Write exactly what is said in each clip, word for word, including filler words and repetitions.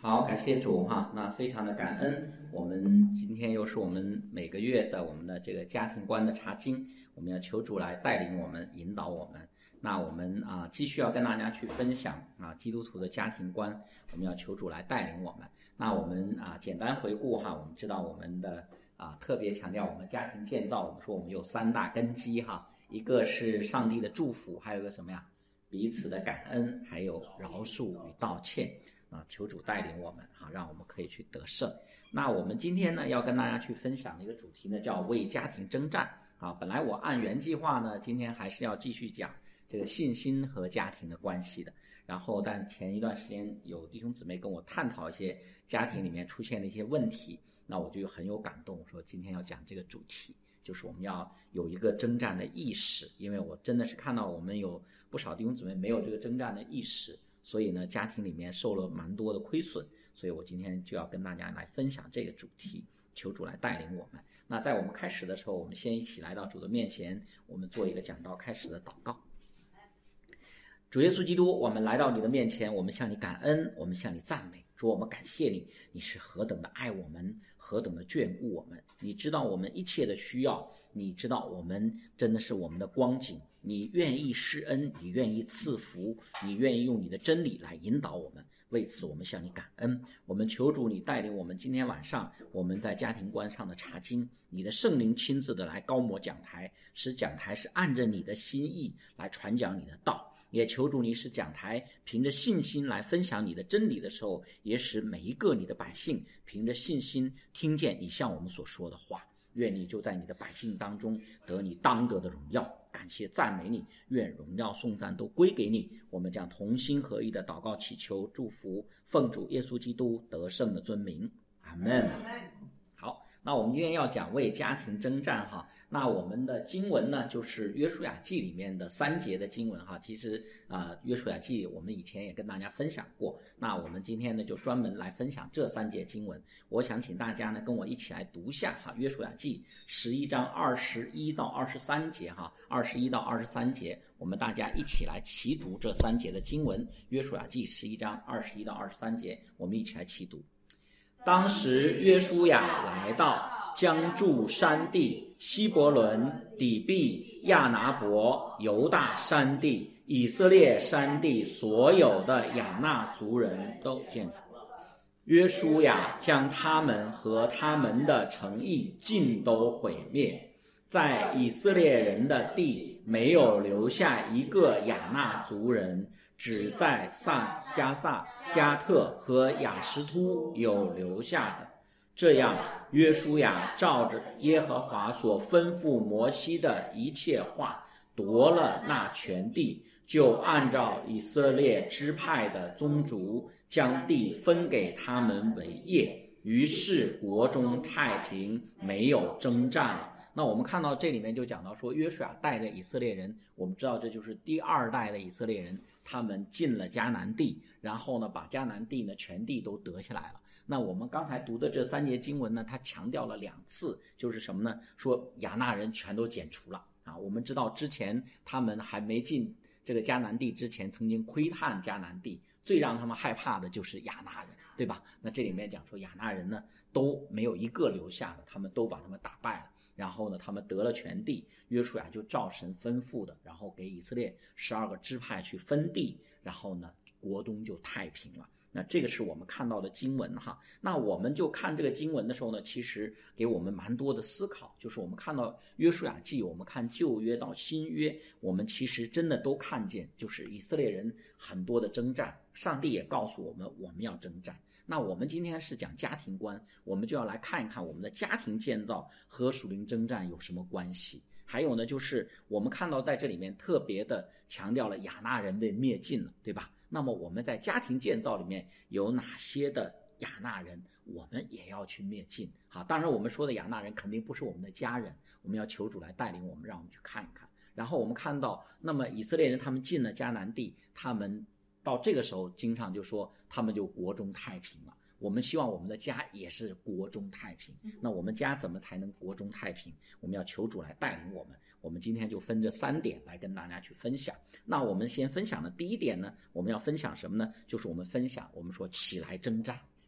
好，感谢主哈，那非常的感恩。我们今天又是我们每个月的我们的这个家庭观的查经，我们要求主来带领我们，引导我们。那我们啊，继续要跟大家去分享啊基督徒的家庭观，我们要求主来带领我们。那我们啊简单回顾哈，我们知道我们的啊特别强调我们家庭建造，我们说我们有三大根基哈，一个是上帝的祝福，还有一个什么呀？彼此的感恩，还有饶恕与道歉。啊，求主带领我们哈，让我们可以去得胜。那我们今天呢，要跟大家去分享的一个主题呢，叫为家庭征战啊。本来我按原计划呢，今天还是要继续讲这个信心和家庭的关系的。然后，但前一段时间有弟兄姊妹跟我探讨一些家庭里面出现的一些问题，那我就很有感动，我说今天要讲这个主题，就是我们要有一个征战的意识，因为我真的是看到我们有不少弟兄姊妹没有这个征战的意识。所以呢，家庭里面受了蛮多的亏损，所以我今天就要跟大家来分享这个主题，求主来带领我们。那在我们开始的时候，我们先一起来到主的面前，我们做一个讲道开始的祷告。主耶稣基督，我们来到你的面前，我们向你感恩，我们向你赞美，说我们感谢你，你是何等的爱我们，何等的眷顾我们，你知道我们一切的需要，你知道我们真的是我们的光景，你愿意施恩，你愿意赐福，你愿意用你的真理来引导我们，为此我们向你感恩。我们求主你带领我们今天晚上我们在家庭观上的查经，你的圣灵亲自的来高抹讲台，使讲台是按着你的心意来传讲你的道，也求主你使讲台凭着信心来分享你的真理的时候，也使每一个你的百姓凭着信心听见你向我们所说的话。愿你就在你的百姓当中得你当得的荣耀，感谢赞美你，愿荣耀颂赞都归给你。我们将同心合意的祷告祈求祝福，奉主耶稣基督得胜的尊名，阿们。好，那我们今天要讲为家庭征战哈。那我们的经文呢，就是约书亚记里面的三节的经文哈。其实啊、呃，约书亚记我们以前也跟大家分享过。那我们今天呢，就专门来分享这三节经文。我想请大家呢跟我一起来读下哈，约书亚记十一章二十一到二十三节哈，二十一到二十三节，我们大家一起来齐读这三节的经文。约书亚记十一章二十一到二十三节，我们一起来齐读。当时约书亚来到将住山地、希伯伦、底比、亚拿伯、犹大山地、以色列山地所有的亚纳族人都见除了。约书亚将他们和他们的城邑尽都毁灭，在以色列人的地没有留下一个亚纳族人，只在撒加萨、加特和亚什突有留下的。这样，约书亚照着耶和华所吩咐摩西的一切话，夺了那全地，就按照以色列支派的宗族，将地分给他们为业。于是国中太平，没有征战了。那我们看到这里面就讲到说，约书亚带着以色列人，我们知道这就是第二代的以色列人，他们进了迦南地，然后呢把迦南地呢全地都得下来了。那我们刚才读的这三节经文呢，它强调了两次，就是什么呢？说亚纳人全都剪除了啊。我们知道之前他们还没进这个迦南地之前，曾经窥探迦南地，最让他们害怕的就是亚纳人，对吧？那这里面讲说亚纳人呢都没有一个留下的，他们都把他们打败了。然后呢，他们得了全地，约书亚就照神吩咐的，然后给以色列十二个支派去分地，然后呢，国中就太平了。那这个是我们看到的经文哈。那我们就看这个经文的时候呢，其实给我们蛮多的思考，就是我们看到约书亚记，我们看旧约到新约，我们其实真的都看见，就是以色列人很多的征战，上帝也告诉我们我们要征战。那我们今天是讲家庭观，我们就要来看一看我们的家庭建造和属灵征战有什么关系。还有呢，就是我们看到在这里面特别的强调了亚纳人被灭尽了，对吧？那么我们在家庭建造里面有哪些的亚纳人我们也要去灭尽？好，当然我们说的亚纳人肯定不是我们的家人，我们要求主来带领我们，让我们去看一看。然后我们看到，那么以色列人他们进了迦南地，他们到这个时候经常就说他们就国中太平了。我们希望我们的家也是国中太平，那我们家怎么才能国中太平？我们要求主来带领我们。我们今天就分这三点来跟大家去分享。那我们先分享的第一点呢，我们要分享什么呢？就是我们分享我们说起来征战。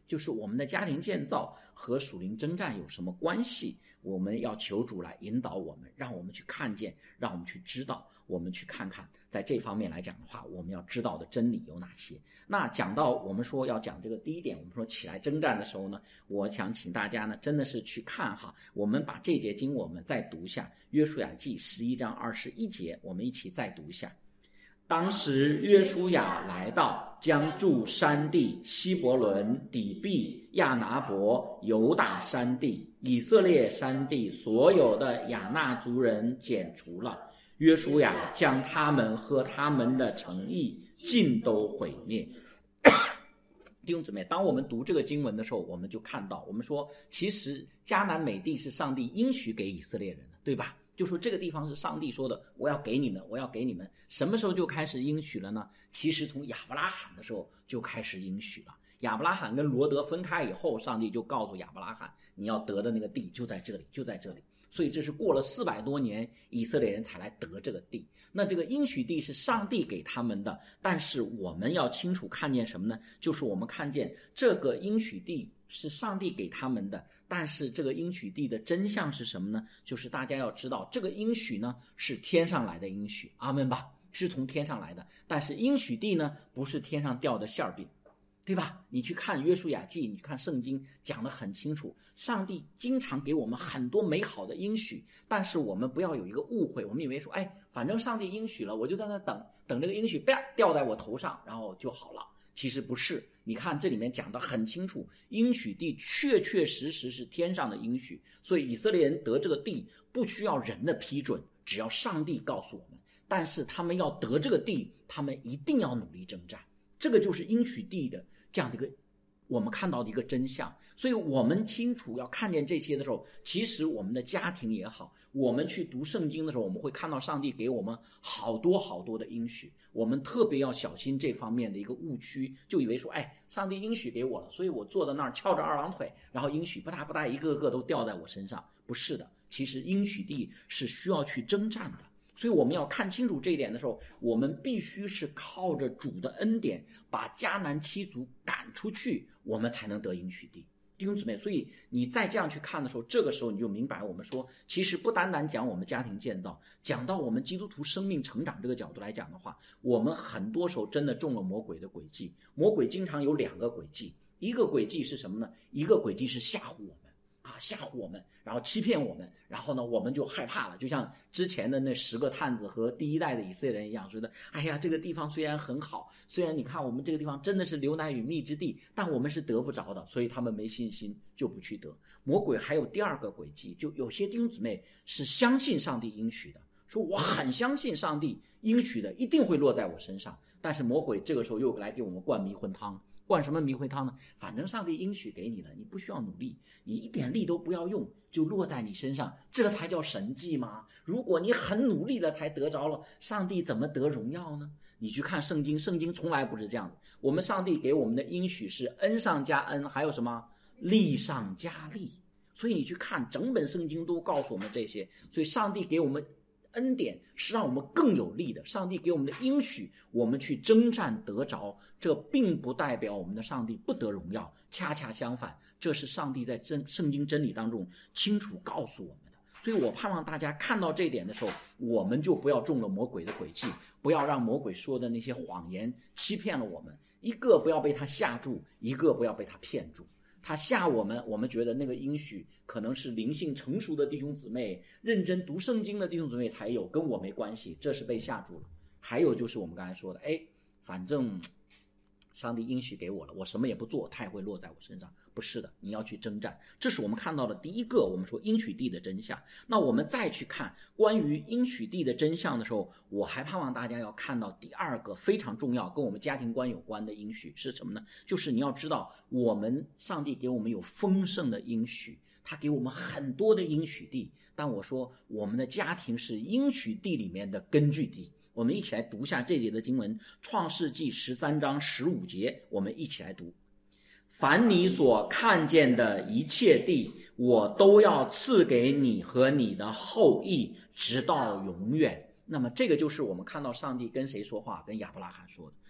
就是我们的家庭建造和属灵征战有什么关系？我们要求主来引导我们，让我们去看见，让我们去知道，我们去看看，在这方面来讲的话，我们要知道的真理有哪些。那讲到我们说要讲这个第一点，我们说起来征战的时候呢，我想请大家呢真的是去看哈，我们把这节经我们再读一下，约书亚记十一章二十一节，我们一起再读一下。当时约书亚来到，将住山地、希伯伦、底比、亚拿伯、犹大山地、以色列山地所有的亚纳族人剪除了。约书亚将他们和他们的城邑尽都毁灭。弟兄姊妹，当我们读这个经文的时候，我们就看到，我们说其实迦南美地是上帝应许给以色列人的，对吧？就说这个地方是上帝说的，我要给你们，我要给你们。什么时候就开始应许了呢？其实从亚伯拉罕的时候就开始应许了。亚伯拉罕跟罗德分开以后，上帝就告诉亚伯拉罕，你要得的那个地就在这里，就在这里。所以这是过了四百多年，以色列人才来得这个地。那这个应许地是上帝给他们的，但是我们要清楚看见什么呢？就是我们看见这个应许地是上帝给他们的，但是这个应许地的真相是什么呢？就是大家要知道，这个应许呢是天上来的应许，阿们吧，是从天上来的。但是应许地呢不是天上掉的馅儿饼，对吧？你去看约书亚记，你看圣经讲得很清楚，上帝经常给我们很多美好的应许，但是我们不要有一个误会，我们以为说，哎，反正上帝应许了，我就在那等等这个应许啪掉在我头上，然后就好了。其实不是，你看这里面讲得很清楚，应许地确确实实是天上的应许，所以以色列人得这个地不需要人的批准，只要上帝告诉我们。但是他们要得这个地，他们一定要努力征战，这个就是应许地的这样的一个我们看到的一个真相。所以我们清楚要看见这些的时候，其实我们的家庭也好，我们去读圣经的时候，我们会看到上帝给我们好多好多的应许，我们特别要小心这方面的一个误区，就以为说，哎，上帝应许给我了，所以我坐在那儿翘着二郎腿，然后应许不大不大一个个都掉在我身上。不是的，其实应许地是需要去征战的。所以我们要看清楚这一点的时候，我们必须是靠着主的恩典把迦南七族赶出去，我们才能得应许地。弟兄姊妹，所以你再这样去看的时候，这个时候你就明白我们说，其实不单单讲我们家庭建造，讲到我们基督徒生命成长这个角度来讲的话，我们很多时候真的中了魔鬼的诡计。魔鬼经常有两个诡计，一个诡计是什么呢？一个诡计是吓唬我们啊，吓唬我们，然后欺骗我们，然后呢我们就害怕了，就像之前的那十个探子和第一代的以色列人一样，说的哎呀，这个地方虽然很好，虽然你看我们这个地方真的是流奶与蜜之地，但我们是得不着的，所以他们没信心就不去得。魔鬼还有第二个诡计，就有些弟兄姊妹是相信上帝应许的，说我很相信上帝应许的一定会落在我身上，但是魔鬼这个时候又来给我们灌迷魂汤。灌什么迷魂汤呢？反正上帝应许给你了，你不需要努力，你一点力都不要用，就落在你身上，这才叫神迹吗？如果你很努力了才得着了，上帝怎么得荣耀呢？你去看圣经，圣经从来不是这样子。我们上帝给我们的应许是恩上加恩，还有什么利上加利。所以你去看整本圣经都告诉我们这些。所以上帝给我们恩典是让我们更有力的，上帝给我们的应许我们去征战得着，这并不代表我们的上帝不得荣耀，恰恰相反，这是上帝在真圣经真理当中清楚告诉我们的。所以我盼望大家看到这一点的时候，我们就不要中了魔鬼的诡计，不要让魔鬼说的那些谎言欺骗了我们，一个不要被他吓住，一个不要被他骗住。他吓我们，我们觉得那个应许可能是灵性成熟的弟兄姊妹，认真读圣经的弟兄姊妹才有，跟我没关系，这是被吓住了。还有就是我们刚才说的，哎，反正上帝应许给我了，我什么也不做，他也会落在我身上。不是的，你要去征战。这是我们看到的第一个，我们说应许地的真相。那我们再去看关于应许地的真相的时候，我还盼望大家要看到第二个非常重要跟我们家庭观有关的应许是什么呢？就是你要知道，我们上帝给我们有丰盛的应许，他给我们很多的应许地，但我说我们的家庭是应许地里面的根据地。我们一起来读下这节的经文，创世纪十三章十五节，我们一起来读。凡你所看见的一切地，我都要赐给你和你的后裔，直到永远。那么这个就是我们看到上帝跟谁说话，跟亚伯拉罕说的。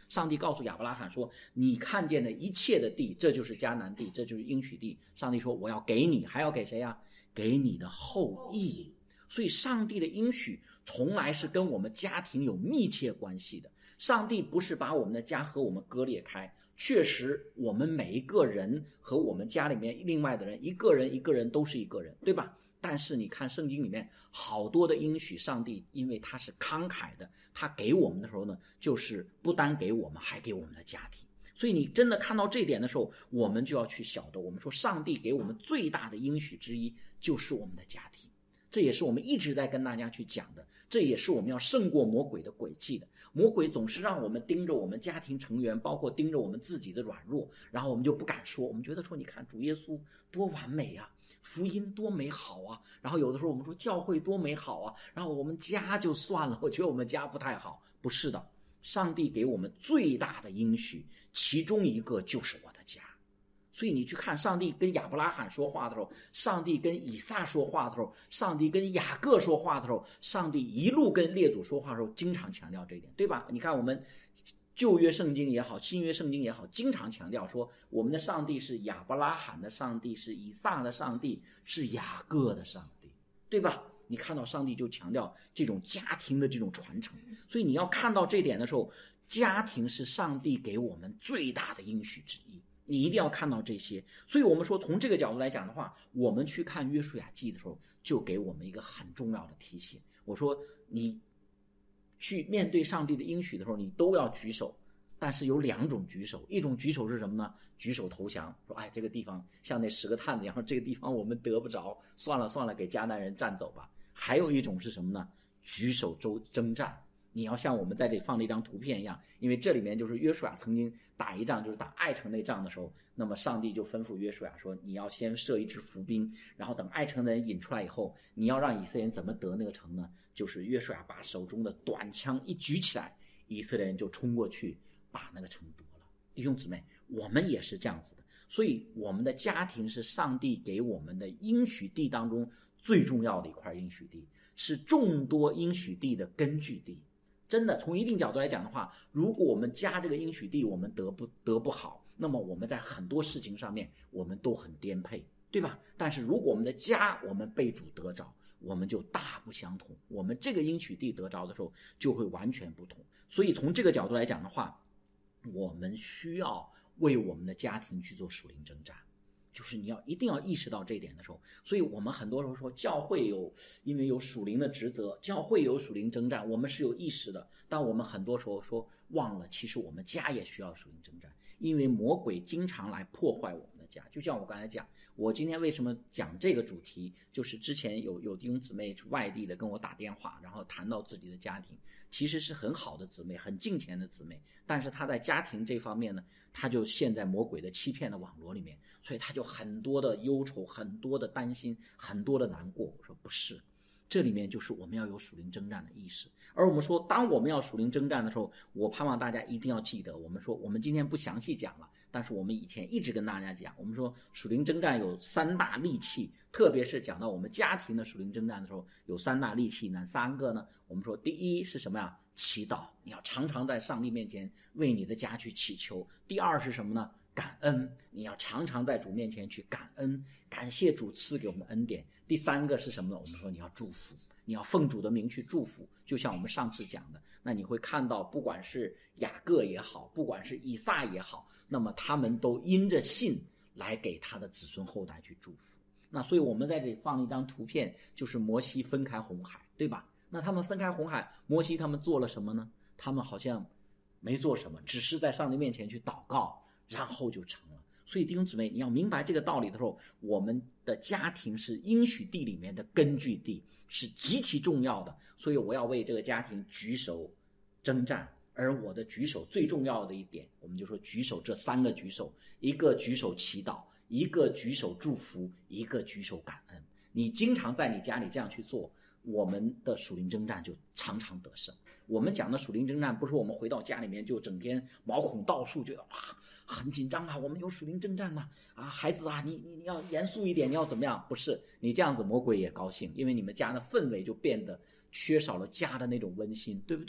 上帝告诉亚伯拉罕说，你看见的一切的地，这就是迦南地，这就是应许地。上帝说我要给你，还要给谁啊？给你的后裔。所以上帝的应许从来是跟我们家庭有密切关系的。上帝不是把我们的家和我们割裂开，确实我们每一个人和我们家里面另外的人，一个人一个人都是一个人，对吧？但是你看圣经里面好多的应许，上帝因为他是慷慨的，他给我们的时候呢，就是不单给我们，还给我们的家庭。所以你真的看到这点的时候，我们就要去晓得，我们说上帝给我们最大的应许之一就是我们的家庭。这也是我们一直在跟大家去讲的，这也是我们要胜过魔鬼的诡计的。魔鬼总是让我们盯着我们家庭成员，包括盯着我们自己的软弱，然后我们就不敢说，我们觉得说你看主耶稣多完美啊，福音多美好啊，然后有的时候我们说教会多美好啊，然后我们家就算了，我觉得我们家不太好。不是的，上帝给我们最大的应许，其中一个就是我的家。所以你去看上帝跟亚伯拉罕说话的时候，上帝跟以撒说话的时候，上帝跟雅各说话的时候，上帝一路跟列祖说话的时候，经常强调这一点，对吧？你看我们旧约圣经也好，新约圣经也好，经常强调说我们的上帝是亚伯拉罕的上帝，是以撒的上帝，是雅各的上帝，对吧？你看到上帝就强调这种家庭的这种传承。所以你要看到这点的时候，家庭是上帝给我们最大的应许之一，你一定要看到这些。所以我们说从这个角度来讲的话，我们去看约书亚记的时候，就给我们一个很重要的提醒。我说你去面对上帝的应许的时候，你都要举手，但是有两种举手，一种举手是什么呢？举手投降，说哎，这个地方像那十个探子一样，这个地方我们得不着，算了算了，给迦南人占走吧。还有一种是什么呢？举手周征战。你要像我们在这里放的一张图片一样，因为这里面就是约书亚曾经打一仗，就是打爱城那仗的时候，那么上帝就吩咐约书亚说，你要先设一支伏兵，然后等爱城的人引出来以后，你要让以色列人怎么得那个城呢？就是约书亚把手中的短枪一举起来，以色列人就冲过去把那个城得了。弟兄姊妹，我们也是这样子的。所以我们的家庭是上帝给我们的应许地当中最重要的一块应许地，是众多应许地的根据地。真的从一定角度来讲的话，如果我们家这个应许地我们得不得不好，那么我们在很多事情上面我们都很颠沛，对吧？但是如果我们的家我们被主得着，我们就大不相同，我们这个应许地得着的时候就会完全不同。所以从这个角度来讲的话，我们需要为我们的家庭去做属灵征战，就是你要一定要意识到这一点的时候。所以我们很多时候说教会有因为有属灵的职责，教会有属灵征战，我们是有意识的，但我们很多时候说忘了，其实我们家也需要属灵征战，因为魔鬼经常来破坏我们的家。就像我刚才讲，我今天为什么讲这个主题，就是之前有有弟兄姊妹外地的跟我打电话，然后谈到自己的家庭，其实是很好的姊妹，很敬虔的姊妹，但是她在家庭这方面呢，她就陷在魔鬼的欺骗的网络里面，所以她就很多的忧愁，很多的担心，很多的难过。我说不是，这里面就是我们要有属灵征战的意识。而我们说当我们要属灵征战的时候，我盼望大家一定要记得，我们说我们今天不详细讲了，但是我们以前一直跟大家讲，我们说属灵征战有三大利器，特别是讲到我们家庭的属灵征战的时候，有三大利器。哪三个呢？我们说第一是什么呀？祈祷，你要常常在上帝面前为你的家去祈求。第二是什么呢？感恩，你要常常在主面前去感恩，感谢主赐给我们的恩典。第三个是什么呢？我们说你要祝福，你要奉主的名去祝福。就像我们上次讲的，那你会看到不管是雅各也好，不管是以撒也好，那么他们都因着信来给他的子孙后代去祝福。那所以我们在这里放一张图片，就是摩西分开红海，对吧？那他们分开红海，摩西他们做了什么呢？他们好像没做什么，只是在上帝面前去祷告，然后就成了。所以弟兄姊妹，你要明白这个道理的时候，我们的家庭是应许地里面的根据地，是极其重要的。所以我要为这个家庭举手征战。而我的举手最重要的一点，我们就说举手这三个举手，一个举手祈祷，一个举手祝福，一个举手感恩。你经常在你家里这样去做，我们的属灵征战就常常得胜。我们讲的属灵征战，不是我们回到家里面就整天毛孔倒竖，觉得哇很紧张啊，我们有属灵征战呐、啊，啊孩子啊，你你你要严肃一点，你要怎么样？不是，你这样子魔鬼也高兴，因为你们家的氛围就变得缺少了家的那种温馨，对不对？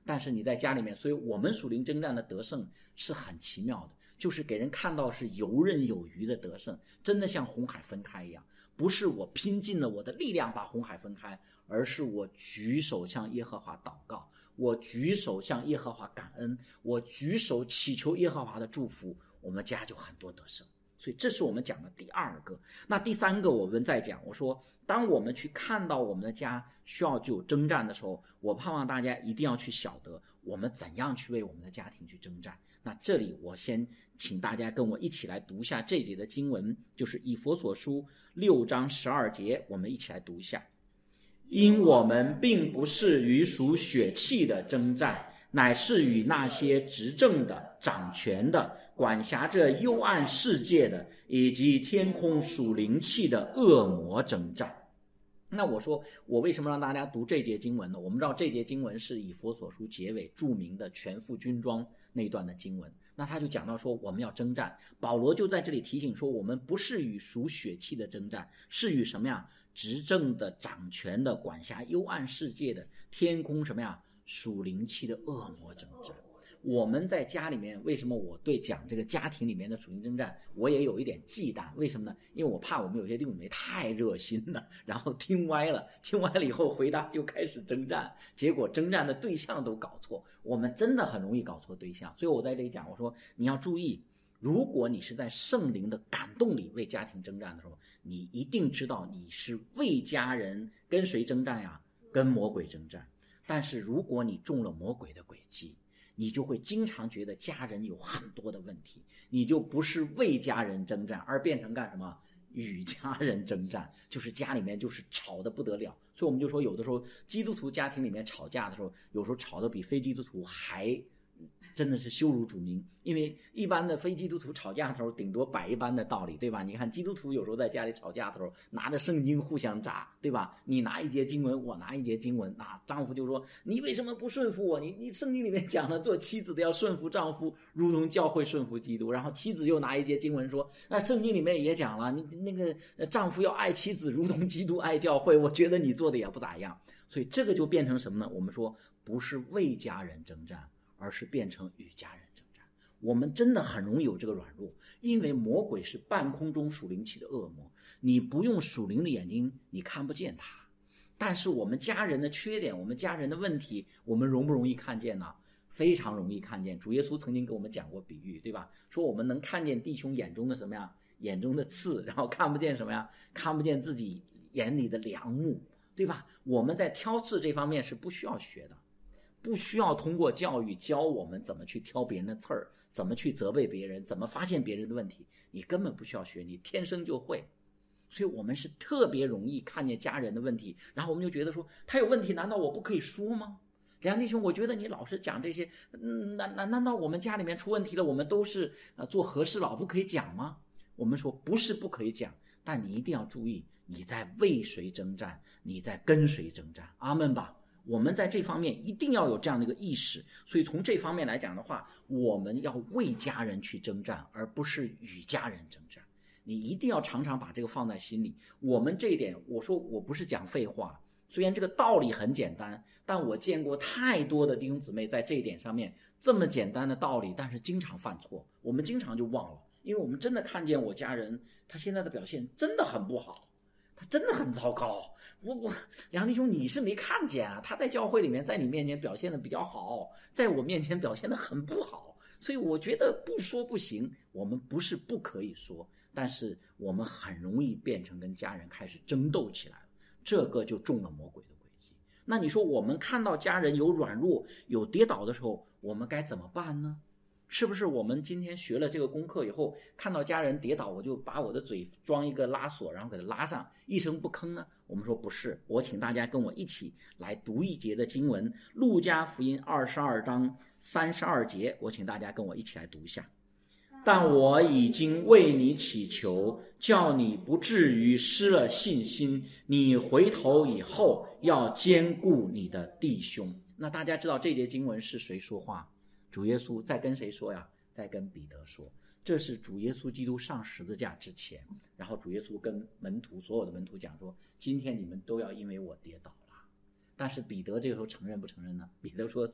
但是你在家里面，所以我们属灵征战的得胜是很奇妙的，就是给人看到是游刃有余的得胜，真的像红海分开一样，不是我拼尽了我的力量把红海分开，而是我举手向耶和华祷告，我举手向耶和华感恩，我举手祈求耶和华的祝福，我们家就很多得胜。所以这是我们讲的第二个。那第三个我们再讲，我说当我们去看到我们的家需要就有征战的时候，我盼望大家一定要去晓得我们怎样去为我们的家庭去征战。那这里我先请大家跟我一起来读一下这里的经文，就是以弗所书六章十二节，我们一起来读一下。因我们并不是与属血气的征战，乃是与那些执政的、掌权的、管辖着幽暗世界的，以及天空属灵气的恶魔征战。那我说我为什么让大家读这节经文呢？我们知道这节经文是以弗所书结尾著名的全副军装那段的经文，那他就讲到说我们要征战，保罗就在这里提醒说我们不是与属血气的征战，是与什么呀？执政的、掌权的、管辖幽暗世界的、天空什么呀？属灵气的恶魔征战。我们在家里面，为什么我对讲这个家庭里面的属灵征战我也有一点忌惮？为什么呢？因为我怕我们有些弟兄姊妹太热心了，然后听歪了，听歪了以后回答就开始征战，结果征战的对象都搞错。我们真的很容易搞错对象，所以我在这里讲，我说你要注意，如果你是在圣灵的感动里为家庭征战的时候，你一定知道你是为家人跟谁征战呀？跟魔鬼征战。但是如果你中了魔鬼的诡计，你就会经常觉得家人有很多的问题，你就不是为家人征战，而变成干什么？与家人征战，就是家里面就是吵得不得了。所以我们就说有的时候基督徒家庭里面吵架的时候，有时候吵得比非基督徒还真的是羞辱主名。因为一般的非基督徒吵架的时候顶多摆一般的道理，对吧？你看基督徒有时候在家里吵架的时候拿着圣经互相扎，对吧？你拿一节经文，我拿一节经文，啊，丈夫就说你为什么不顺服我？你你圣经里面讲了做妻子的要顺服丈夫，如同教会顺服基督。然后妻子又拿一节经文说，那圣经里面也讲了，你那个丈夫要爱妻子如同基督爱教会，我觉得你做的也不咋样。所以这个就变成什么呢？我们说不是为家人征战，而是变成与家人征战。我们真的很容易有这个软弱，因为魔鬼是半空中属灵气的恶魔，你不用属灵的眼睛你看不见他。但是我们家人的缺点，我们家人的问题，我们容不容易看见呢？非常容易看见。主耶稣曾经给我们讲过比喻，对吧？说我们能看见弟兄眼中的什么呀？眼中的刺，然后看不见什么呀？看不见自己眼里的梁木，对吧？我们在挑刺这方面是不需要学的，不需要通过教育教我们怎么去挑别人的刺儿，怎么去责备别人，怎么发现别人的问题，你根本不需要学，你天生就会。所以我们是特别容易看见家人的问题，然后我们就觉得说他有问题难道我不可以说吗？梁弟兄，我觉得你老是讲这些，嗯，难难难道我们家里面出问题了，我们都是呃做和事佬不可以讲吗？我们说不是不可以讲，但你一定要注意你在为谁征战，你在跟谁征战。阿们吧。我们在这方面一定要有这样的一个意识。所以从这方面来讲的话，我们要为家人去征战，而不是与家人征战。你一定要常常把这个放在心里。我们这一点，我说我不是讲废话，虽然这个道理很简单，但我见过太多的弟兄姊妹在这一点上面这么简单的道理，但是经常犯错，我们经常就忘了。因为我们真的看见我家人他现在的表现真的很不好，他真的很糟糕。我我梁弟兄你是没看见啊，他在教会里面在你面前表现的比较好，在我面前表现的很不好。所以我觉得不说不行，我们不是不可以说，但是我们很容易变成跟家人开始争斗起来了，这个就中了魔鬼的诡计。那你说我们看到家人有软弱有跌倒的时候，我们该怎么办呢？是不是我们今天学了这个功课以后，看到家人跌倒，我就把我的嘴装一个拉锁，然后给他拉上，一声不吭呢？我们说不是。我请大家跟我一起来读一节的经文，路加福音二十二章三十二节，我请大家跟我一起来读一下。但我已经为你祈求，叫你不至于失了信心，你回头以后要兼顾你的弟兄。那大家知道这节经文是谁说话？主耶稣在跟谁说呀？在跟彼得说。这是主耶稣基督上十字架之前，然后主耶稣跟门徒所有的门徒讲说，今天你们都要因为我跌倒了。但是彼得这个时候承认不承认呢？彼得说，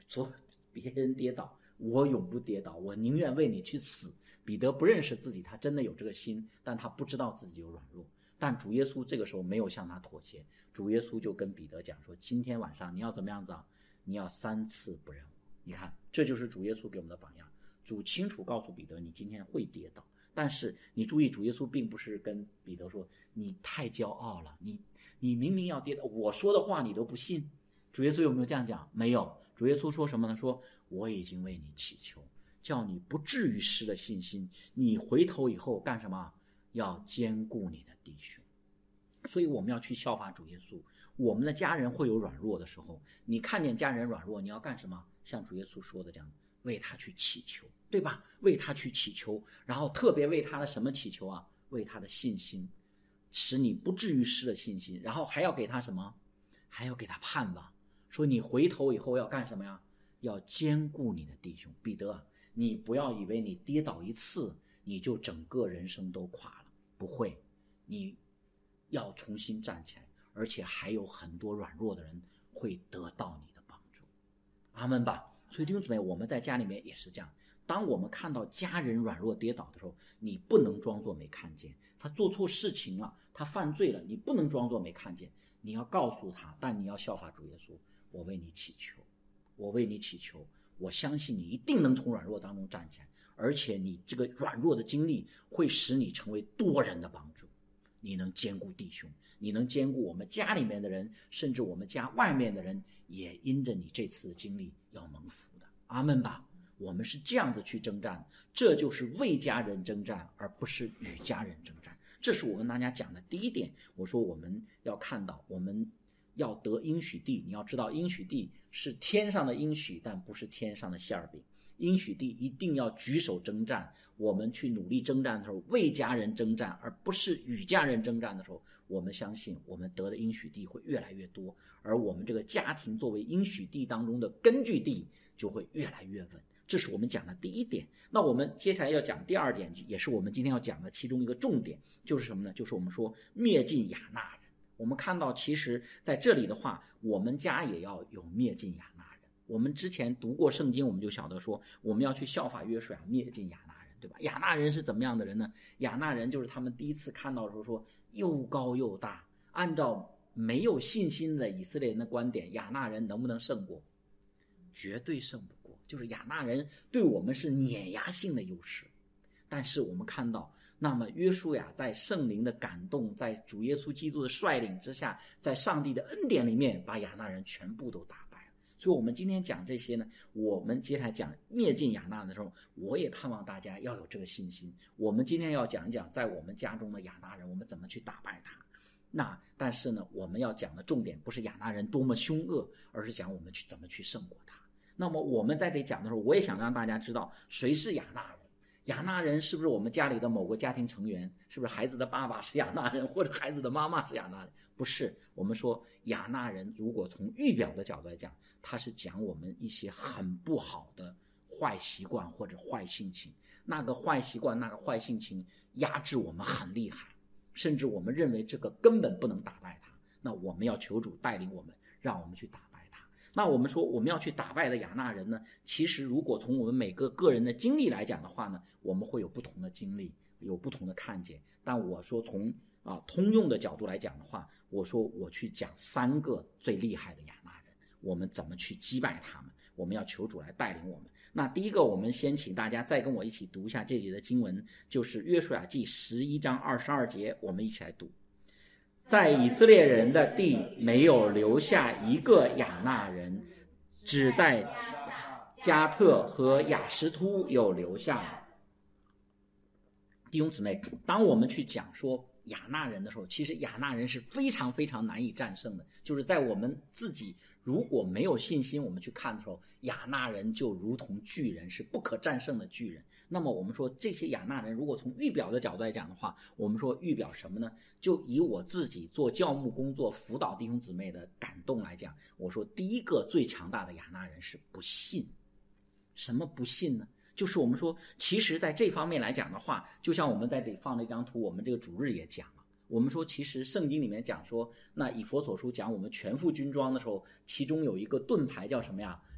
说别人跌倒，我永不跌倒，我宁愿为你去死。彼得不认识自己，他真的有这个心，但他不知道自己有软弱。但主耶稣这个时候没有向他妥协，主耶稣就跟彼得讲说，今天晚上你要怎么样子啊？你要三次不认我。你看，这就是主耶稣给我们的榜样。主清楚告诉彼得，你今天会跌倒。但是你注意，主耶稣并不是跟彼得说你太骄傲了，你你明明要跌倒，我说的话你都不信。主耶稣有没有这样讲？没有。主耶稣说什么呢？说我已经为你祈求，叫你不至于失了信心，你回头以后干什么？要兼顾你的弟兄。所以我们要去效法主耶稣。我们的家人会有软弱的时候，你看见家人软弱，你要干什么？像主耶稣说的这样，为他去祈求，对吧？为他去祈求，然后特别为他的什么祈求啊？为他的信心，使你不至于失了信心。然后还要给他什么？还要给他盼望，说你回头以后要干什么呀？要兼顾你的弟兄。彼得，你不要以为你跌倒一次你就整个人生都垮了，不会，你要重新站起来，而且还有很多软弱的人会得到你的帮助。阿们吧。所以弟兄姊妹，我们在家里面也是这样，当我们看到家人软弱跌倒的时候，你不能装作没看见。他做错事情了，他犯罪了，你不能装作没看见，你要告诉他，但你要效法主耶稣，我为你祈求，我为你祈求，我相信你一定能从软弱当中站起来，而且你这个软弱的经历会使你成为多人的帮助，你能兼顾弟兄，你能兼顾我们家里面的人，甚至我们家外面的人也因着你这次的经历要蒙福的。阿们吧。我们是这样子去征战，这就是为家人征战，而不是与家人征战。这是我跟大家讲的第一点。我说我们要看到，我们要得应许地，你要知道应许地是天上的应许，但不是天上的馅儿饼。应许地一定要举手征战，我们去努力征战的时候，为家人征战，而不是与家人征战的时候，我们相信我们得的应许地会越来越多，而我们这个家庭作为应许地当中的根据地就会越来越稳。这是我们讲的第一点。那我们接下来要讲第二点，也是我们今天要讲的其中一个重点，就是什么呢？就是我们说灭尽亚纳人。我们看到其实在这里的话，我们家也要有灭尽亚纳人。我们之前读过圣经，我们就晓得说我们要去效法约书亚，灭尽亚纳人，对吧？亚纳人是怎么样的人呢？亚纳人就是他们第一次看到的时候说又高又大，按照没有信心的以色列人的观点，亚纳人能不能胜过？绝对胜不过。就是亚纳人对我们是碾压性的优势。但是我们看到，那么约书亚在圣灵的感动，在主耶稣基督的率领之下，在上帝的恩典里面，把亚纳人全部都打败了。所以我们今天讲这些呢，我们接下来讲灭尽亚纳的时候，我也盼望大家要有这个信心。我们今天要讲一讲在我们家中的亚纳人，我们怎么去打败他。那但是呢，我们要讲的重点不是亚纳人多么凶恶，而是讲我们去怎么去胜过他。那么我们在这里讲的时候，我也想让大家知道谁是亚纳人。亚纳人是不是我们家里的某个家庭成员？是不是孩子的爸爸是亚纳人，或者孩子的妈妈是亚纳人？不是。我们说亚纳人，如果从预表的角度来讲，他是讲我们一些很不好的坏习惯或者坏性情。那个坏习惯，那个坏性情压制我们很厉害，甚至我们认为这个根本不能打败他。那我们要求主带领我们，让我们去打败。那我们说我们要去打败的亚纳人呢，其实如果从我们每个个人的经历来讲的话呢，我们会有不同的经历，有不同的看见。但我说从啊通用的角度来讲的话，我说我去讲三个最厉害的亚纳人，我们怎么去击败他们，我们要求主来带领我们。那第一个，我们先请大家再跟我一起读一下这节的经文，就是约书亚记十一章二十二节，我们一起来读。在以色列人的地没有留下一个亚纳人，只在加特和亚什突有留下。弟兄姊妹，当我们去讲说亚纳人的时候，其实亚纳人是非常非常难以战胜的。就是在我们自己如果没有信心，我们去看的时候，亚纳人就如同巨人，是不可战胜的巨人。那么我们说这些亚纳人，如果从预表的角度来讲的话，我们说预表什么呢？就以我自己做教牧工作辅导弟兄姊妹的感动来讲，我说第一个最强大的亚纳人是不信。什么不信呢？就是我们说其实在这方面来讲的话，就像我们在这里放了一张图，我们这个主日也讲了，我们说其实圣经里面讲说，那以弗所书讲我们全副军装的时候，其中有一个盾牌叫什么呀？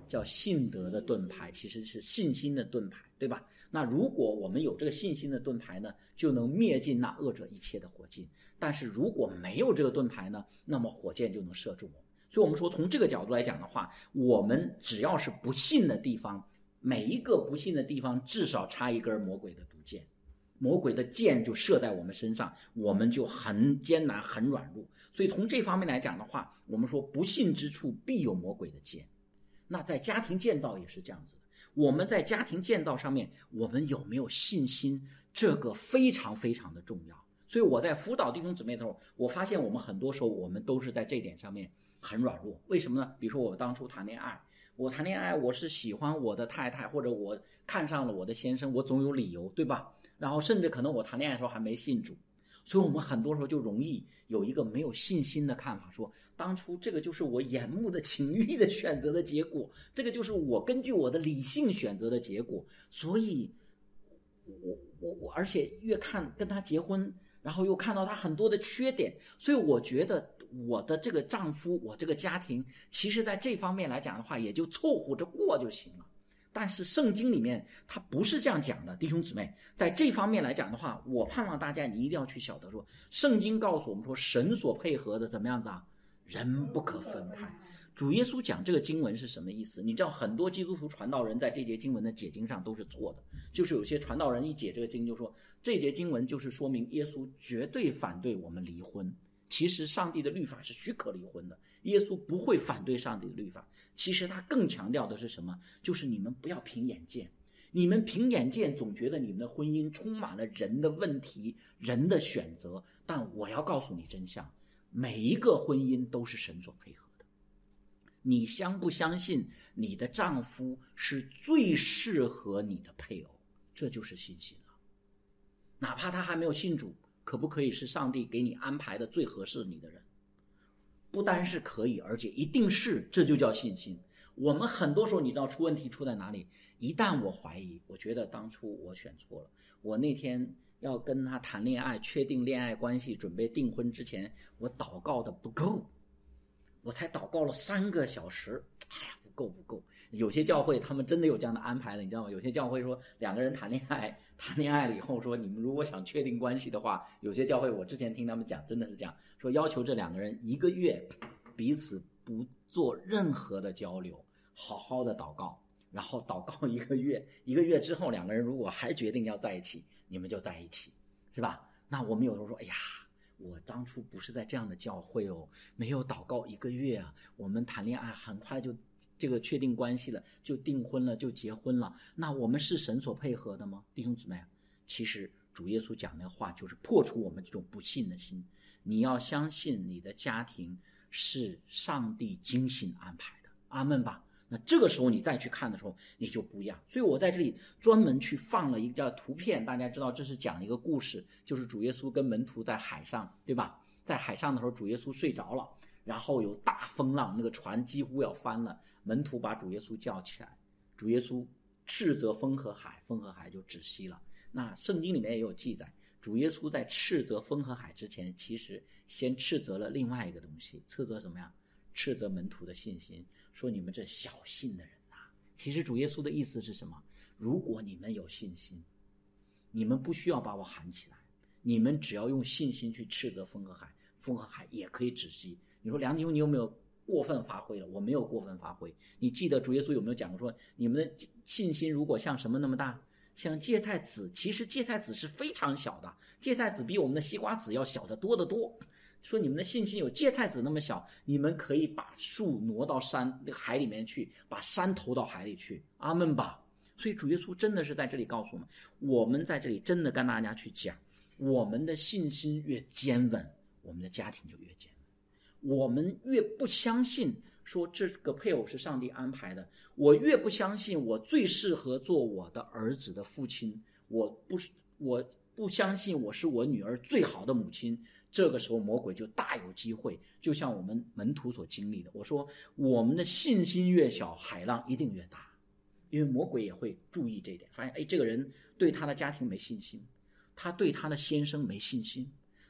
叫信德的盾牌，其实是信心的盾牌，对吧？那如果我们有这个信心的盾牌呢，就能灭尽那恶者一切的火箭。但是如果没有这个盾牌呢，那么火箭就能射中我们。所以我们说从这个角度来讲的话，我们只要是不信的地方，每一个不信的地方至少插一根魔鬼的毒箭，魔鬼的箭就射在我们身上，我们就很艰难很软弱。所以从这方面来讲的话，我们说不信之处必有魔鬼的箭。那在家庭建造也是这样子的，我们在家庭建造上面我们有没有信心，这个非常非常的重要。所以我在辅导弟兄姊妹的时候，我发现我们很多时候我们都是在这点上面很软弱。为什么呢？比如说我当初谈恋爱，我谈恋爱我是喜欢我的太太，或者我看上了我的先生，我总有理由，对吧？然后甚至可能我谈恋爱的时候还没信主，所以我们很多时候就容易有一个没有信心的看法，说当初这个就是我眼目的情欲的选择的结果，这个就是我根据我的理性选择的结果，所以我我我而且越看跟他结婚，然后又看到他很多的缺点，所以我觉得我的这个丈夫，我这个家庭，其实在这方面来讲的话，也就凑合着过就行了。但是圣经里面它不是这样讲的，弟兄姊妹，在这方面来讲的话，我盼望大家你一定要去晓得说，圣经告诉我们说，神所配合的怎么样子啊？人不可分开。主耶稣讲这个经文是什么意思？你知道很多基督徒传道人在这节经文的解经上都是错的，就是有些传道人一解这个经就说，这节经文就是说明耶稣绝对反对我们离婚。其实上帝的律法是许可离婚的，耶稣不会反对上帝的律法。其实他更强调的是什么？就是你们不要凭眼见，你们凭眼见总觉得你们的婚姻充满了人的问题，人的选择，但我要告诉你真相，每一个婚姻都是神所配合的。你相不相信你的丈夫是最适合你的配偶？这就是信心了。哪怕他还没有信主，可不可以是上帝给你安排的最合适你的人？不单是可以，而且一定是，这就叫信心。我们很多时候你知道出问题出在哪里？一旦我怀疑，我觉得当初我选错了，我那天要跟他谈恋爱，确定恋爱关系，准备订婚之前，我祷告的不够，我才祷告了三个小时，哎呀，不够不够。有些教会他们真的有这样的安排的，你知道吗？有些教会说两个人谈恋爱，谈恋爱了以后说你们如果想确定关系的话，有些教会我之前听他们讲真的是这样说，要求这两个人一个月彼此不做任何的交流，好好的祷告，然后祷告一个月，一个月之后两个人如果还决定要在一起，你们就在一起，是吧？那我们有时候说，哎呀，我当初不是在这样的教会哦，没有祷告一个月啊，我们谈恋爱很快就这个确定关系了，就订婚了，就结婚了，那我们是神所配合的吗？弟兄姊妹，其实主耶稣讲的话就是破除我们这种不信的心，你要相信你的家庭是上帝精心安排的，阿们吧。那这个时候你再去看的时候，你就不一样。所以我在这里专门去放了一个叫图片，大家知道这是讲一个故事，就是主耶稣跟门徒在海上，对吧？在海上的时候，主耶稣睡着了，然后有大风浪，那个船几乎要翻了，门徒把主耶稣叫起来，主耶稣斥责风和海，风和海就止息了。那圣经里面也有记载，主耶稣在斥责风和海之前，其实先斥责了另外一个东西，斥责什么呀？斥责门徒的信心，说你们这小信的人呐、啊。其实主耶稣的意思是什么？如果你们有信心，你们不需要把我喊起来，你们只要用信心去斥责风和海，风和海也可以止息。你说梁弟兄，你有没有过分发挥了？我没有过分发挥。你记得主耶稣有没有讲过说，你们的信心如果像什么那么大？像芥菜籽。其实芥菜籽是非常小的，芥菜籽比我们的西瓜籽要小得多得多。说你们的信心有芥菜籽那么小，你们可以把树挪到山那个海里面去，把山投到海里去，阿们吧。所以主耶稣真的是在这里告诉我们，我们在这里真的跟大家去讲，我们的信心越坚稳，我们的家庭就越坚稳。我们越不相信说这个配偶是上帝安排的，我越不相信我最适合做我的儿子的父亲，我不我不相信我是我女儿最好的母亲，这个时候魔鬼就大有机会，就像我们门徒所经历的。我说我们的信心越小，海浪一定越大，因为魔鬼也会注意这一点，发现哎，这个人对他的家庭没信心，他对他的先生没信心，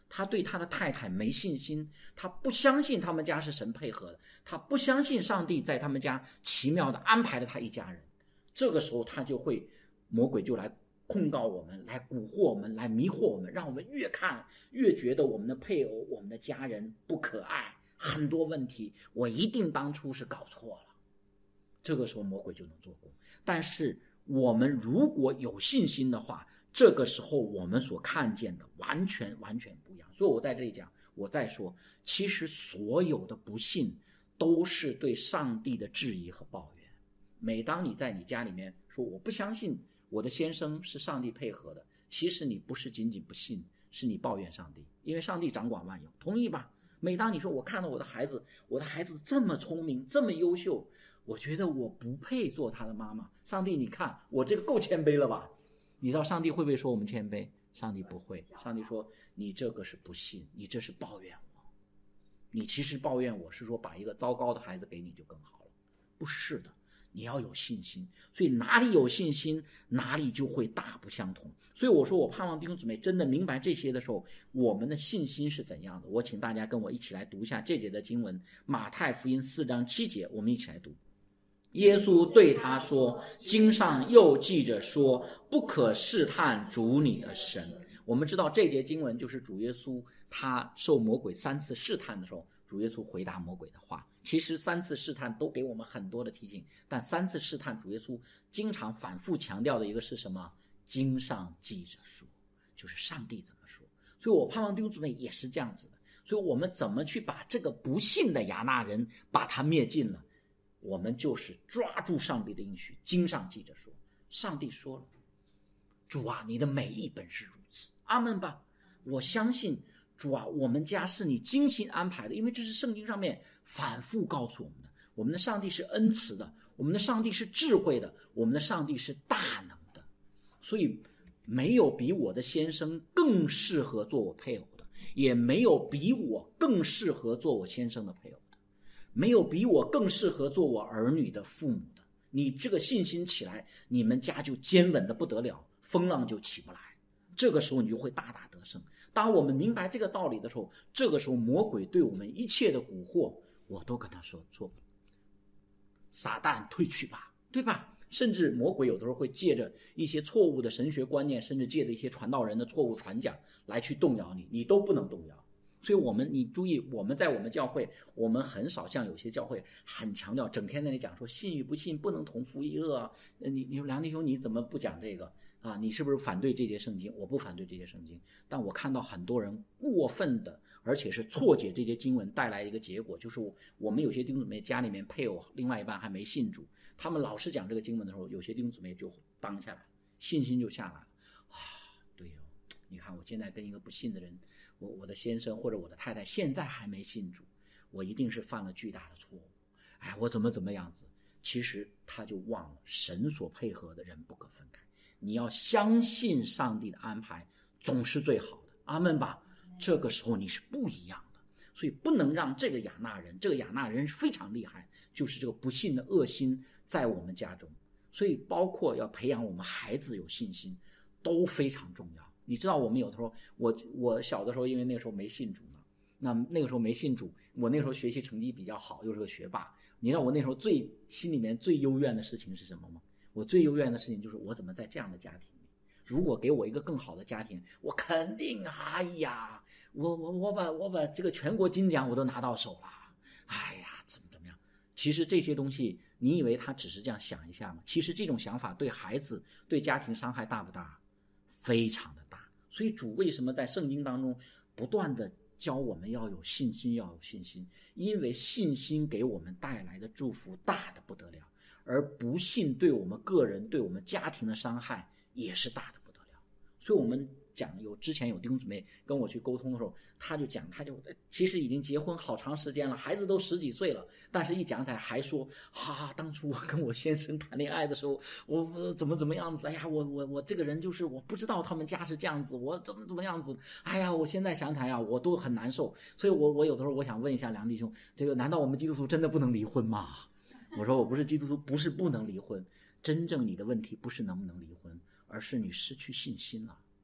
他对他的太太没信心，他不相信他们家是神配合的，他不相信上帝在他们家奇妙的安排了他一家人。这个时候他就会，魔鬼就来控告我们，来蛊惑我们，来迷惑我们，让我们越看越觉得我们的配偶、我们的家人不可爱，很多问题我一定当初是搞错了。这个时候魔鬼就能做工。但是我们如果有信心的话，这个时候我们所看见的完全完全不一样。所以我在这里讲，我再说，其实所有的不信都是对上帝的质疑和抱怨。每当你在你家里面说我不相信我的先生是上帝配合的，其实你不是仅仅不信，是你抱怨上帝，因为上帝掌管万有，同意吧？每当你说我看到我的孩子，我的孩子这么聪明，这么优秀，我觉得我不配做他的妈妈，上帝你看我这个够谦卑了吧？你知道上帝会不会说我们谦卑？上帝不会。上帝说你这个是不信，你这是抱怨我，你其实抱怨我是说把一个糟糕的孩子给你就更好了，不是的，你要有信心。所以哪里有信心，哪里就会大不相同。所以我说我盼望弟兄姊妹真的明白这些的时候，我们的信心是怎样的。我请大家跟我一起来读一下这节的经文，马太福音四章七节，我们一起来读。耶稣对他说，经上又记着说，不可试探主你的神。我们知道这节经文就是主耶稣他受魔鬼三次试探的时候，主耶稣回答魔鬼的话。其实三次试探都给我们很多的提醒，但三次试探主耶稣经常反复强调的一个是什么？经上记着说，就是上帝怎么说。所以我盼望弟兄姊妹也是这样子的。所以我们怎么去把这个不信的亚纳人把他灭尽了？我们就是抓住上帝的应许，经上记着说，上帝说了，主啊，你的美意本是如此，阿们吧。我相信主啊，我们家是你精心安排的，因为这是圣经上面反复告诉我们的。我们的上帝是恩慈的，我们的上帝是智慧的，我们的上帝是大能的。所以没有比我的先生更适合做我配偶的，也没有比我更适合做我先生的配偶的，没有比我更适合做我儿女的父母的。你这个信心起来，你们家就坚稳的不得了，风浪就起不来。这个时候你就会大大得胜。当我们明白这个道理的时候，这个时候魔鬼对我们一切的蛊惑，我都跟他说说，撒旦退去吧，对吧？甚至魔鬼有的时候会借着一些错误的神学观念，甚至借着一些传道人的错误传讲来去动摇你，你都不能动摇。所以我们你注意，我们在我们教会，我们很少像有些教会很强调，整天在那里讲说信与不信不能同负一恶。你你说梁弟兄你怎么不讲这个啊？你是不是反对这节圣经？我不反对这节圣经，但我看到很多人过分的，而且是错解这节经文，带来一个结果，就是我们有些弟兄姊妹家里面配偶另外一半还没信主，他们老是讲这个经文的时候，有些弟兄姊妹就当下来，信心就下来了啊。对哦，你看我现在跟一个不信的人，我我的先生或者我的太太现在还没信主，我一定是犯了巨大的错误。哎，我怎么怎么样子？其实他就忘了神所配合的人不可分开。你要相信上帝的安排总是最好的，阿们吧。这个时候你是不一样的，所以不能让这个亚纳人，这个亚纳人是非常厉害，就是这个不信的恶心在我们家中。所以包括要培养我们孩子有信心都非常重要。你知道我们有的时候，我我小的时候因为那个时候没信主呢，那那个时候没信主，我那个时候学习成绩比较好，又是个学霸。你知道我那时候最心里面最幽怨的事情是什么吗？我最幽怨的事情就是我怎么在这样的家庭里，如果给我一个更好的家庭，我肯定哎呀，我我我把我把这个全国金奖我都拿到手了，哎呀，怎么怎么样？其实这些东西，你以为他只是这样想一下吗？其实这种想法对孩子、对家庭伤害大不大？非常的大。所以主为什么在圣经当中不断的教我们要有信心，要有信心？因为信心给我们带来的祝福大的不得了，而不信对我们个人、对我们家庭的伤害也是大的不得了。所以我们讲，有之前有弟兄姊妹跟我去沟通的时候，他就讲，他就其实已经结婚好长时间了，孩子都十几岁了，但是一讲起来还说啊，当初我跟我先生谈恋爱的时候，我我怎么怎么样子，哎呀，我我我这个人就是我不知道他们家是这样子，我怎么怎么样子，哎呀，我现在想起来啊，我都很难受。所以我我有的时候我想问一下梁弟兄，这个难道我们基督徒真的不能离婚吗？我说我不是基督徒，不是不能离婚，真正你的问题不是能不能离婚，而是你失去信心了。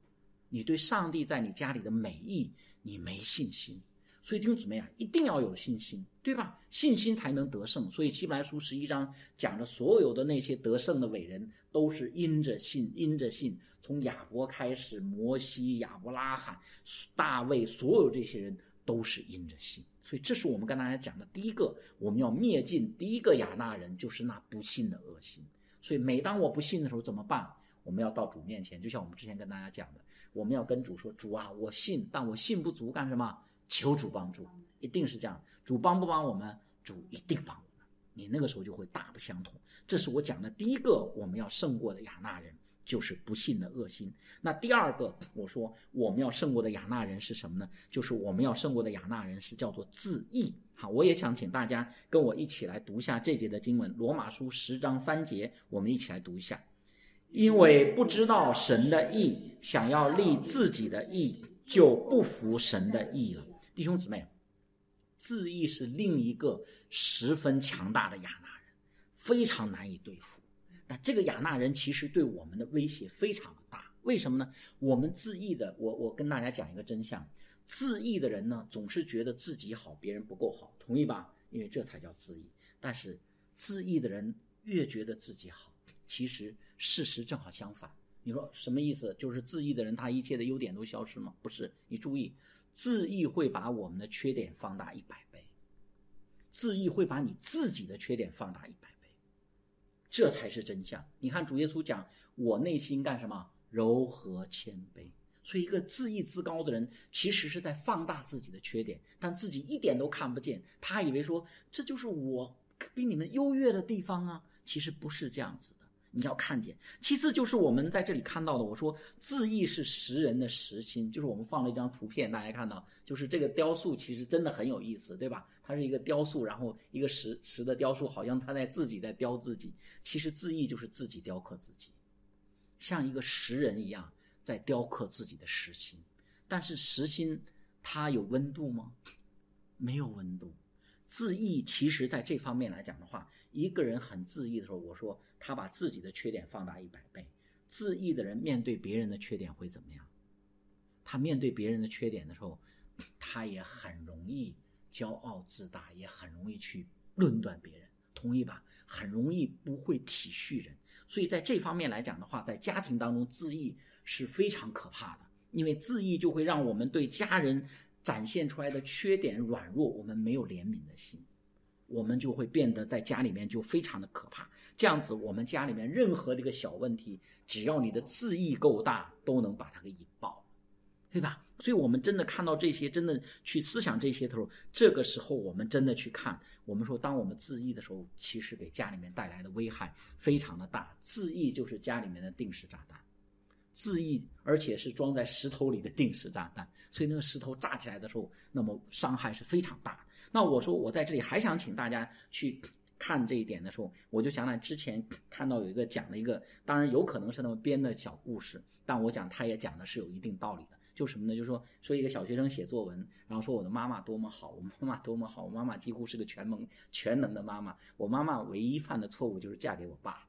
你对上帝在你家里的美意你没信心。所以弟兄姊妹啊，一定要有信心，对吧？信心才能得胜。所以希伯来书十一章讲的所有的那些得胜的伟人都是因着信，因着信，从亚伯开始，摩西、亚伯拉罕、大卫，所有这些人都是因着信。所以这是我们跟大家讲的第一个，我们要灭尽第一个亚纳人，就是那不信的恶心。所以每当我不信的时候怎么办？我们要到主面前，就像我们之前跟大家讲的，我们要跟主说，主啊，我信，但我信不足，干什么？求主帮助，一定是这样。主帮不帮我们？主一定帮我们。你那个时候就会大不相同。这是我讲的第一个我们要胜过的亚纳人，就是不信的恶心。那第二个我说我们要胜过的亚纳人是什么呢？就是我们要胜过的亚纳人是叫做自义。好，我也想请大家跟我一起来读一下这节的经文，罗马书十章三节，我们一起来读一下。因为不知道神的义，想要立自己的义，就不服神的义了。弟兄姊妹，自义是另一个十分强大的亚纳人，非常难以对付。但这个亚纳人其实对我们的威胁非常的大。为什么呢？我们自义的，我我跟大家讲一个真相，自义的人呢，总是觉得自己好，别人不够好，同意吧？因为这才叫自义。但是自义的人越觉得自己好，其实事实正好相反。你说什么意思？就是自义的人他一切的优点都消失吗？不是。你注意，自义会把我们的缺点放大一百倍，自义会把你自己的缺点放大一百倍，这才是真相。你看主耶稣讲，我内心干什么？柔和谦卑。所以一个自义自高的人其实是在放大自己的缺点，但自己一点都看不见，他以为说这就是我比你们优越的地方啊，其实不是这样子的，你要看见。其次就是我们在这里看到的，我说自义是识人的识心，就是我们放了一张图片，大家看到就是这个雕塑其实真的很有意思，对吧？它是一个雕塑，然后一个石石的雕塑，好像他在自己在雕自己，其实自义就是自己雕刻自己，像一个石人一样在雕刻自己的实心。但是实心它有温度吗？没有温度。自义其实在这方面来讲的话，一个人很自义的时候，我说他把自己的缺点放大一百倍。自义的人面对别人的缺点会怎么样？他面对别人的缺点的时候，他也很容易骄傲自大，也很容易去论断别人，同意吧？很容易不会体恤人。所以在这方面来讲的话，在家庭当中自义是非常可怕的，因为自义就会让我们对家人展现出来的缺点软弱，我们没有怜悯的心，我们就会变得在家里面就非常的可怕。这样子我们家里面任何的一个小问题，只要你的自义够大，都能把它给引爆，对吧？所以我们真的看到这些，真的去思想这些的时候，这个时候我们真的去看，我们说当我们自义的时候，其实给家里面带来的危害非常的大。自义就是家里面的定时炸弹，自义而且是装在石头里的定时炸弹，所以那个石头炸起来的时候，那么伤害是非常大的。那我说我在这里还想请大家去看这一点的时候，我就想起之前看到有一个讲了一个，当然有可能是那么编的小故事，但我讲他也讲的是有一定道理的。就什么呢？就是说说一个小学生写作文，然后说我的妈妈多么好，我妈妈多么好，我妈妈几乎是个全能全能的妈妈，我妈妈唯一犯的错误就是嫁给我爸。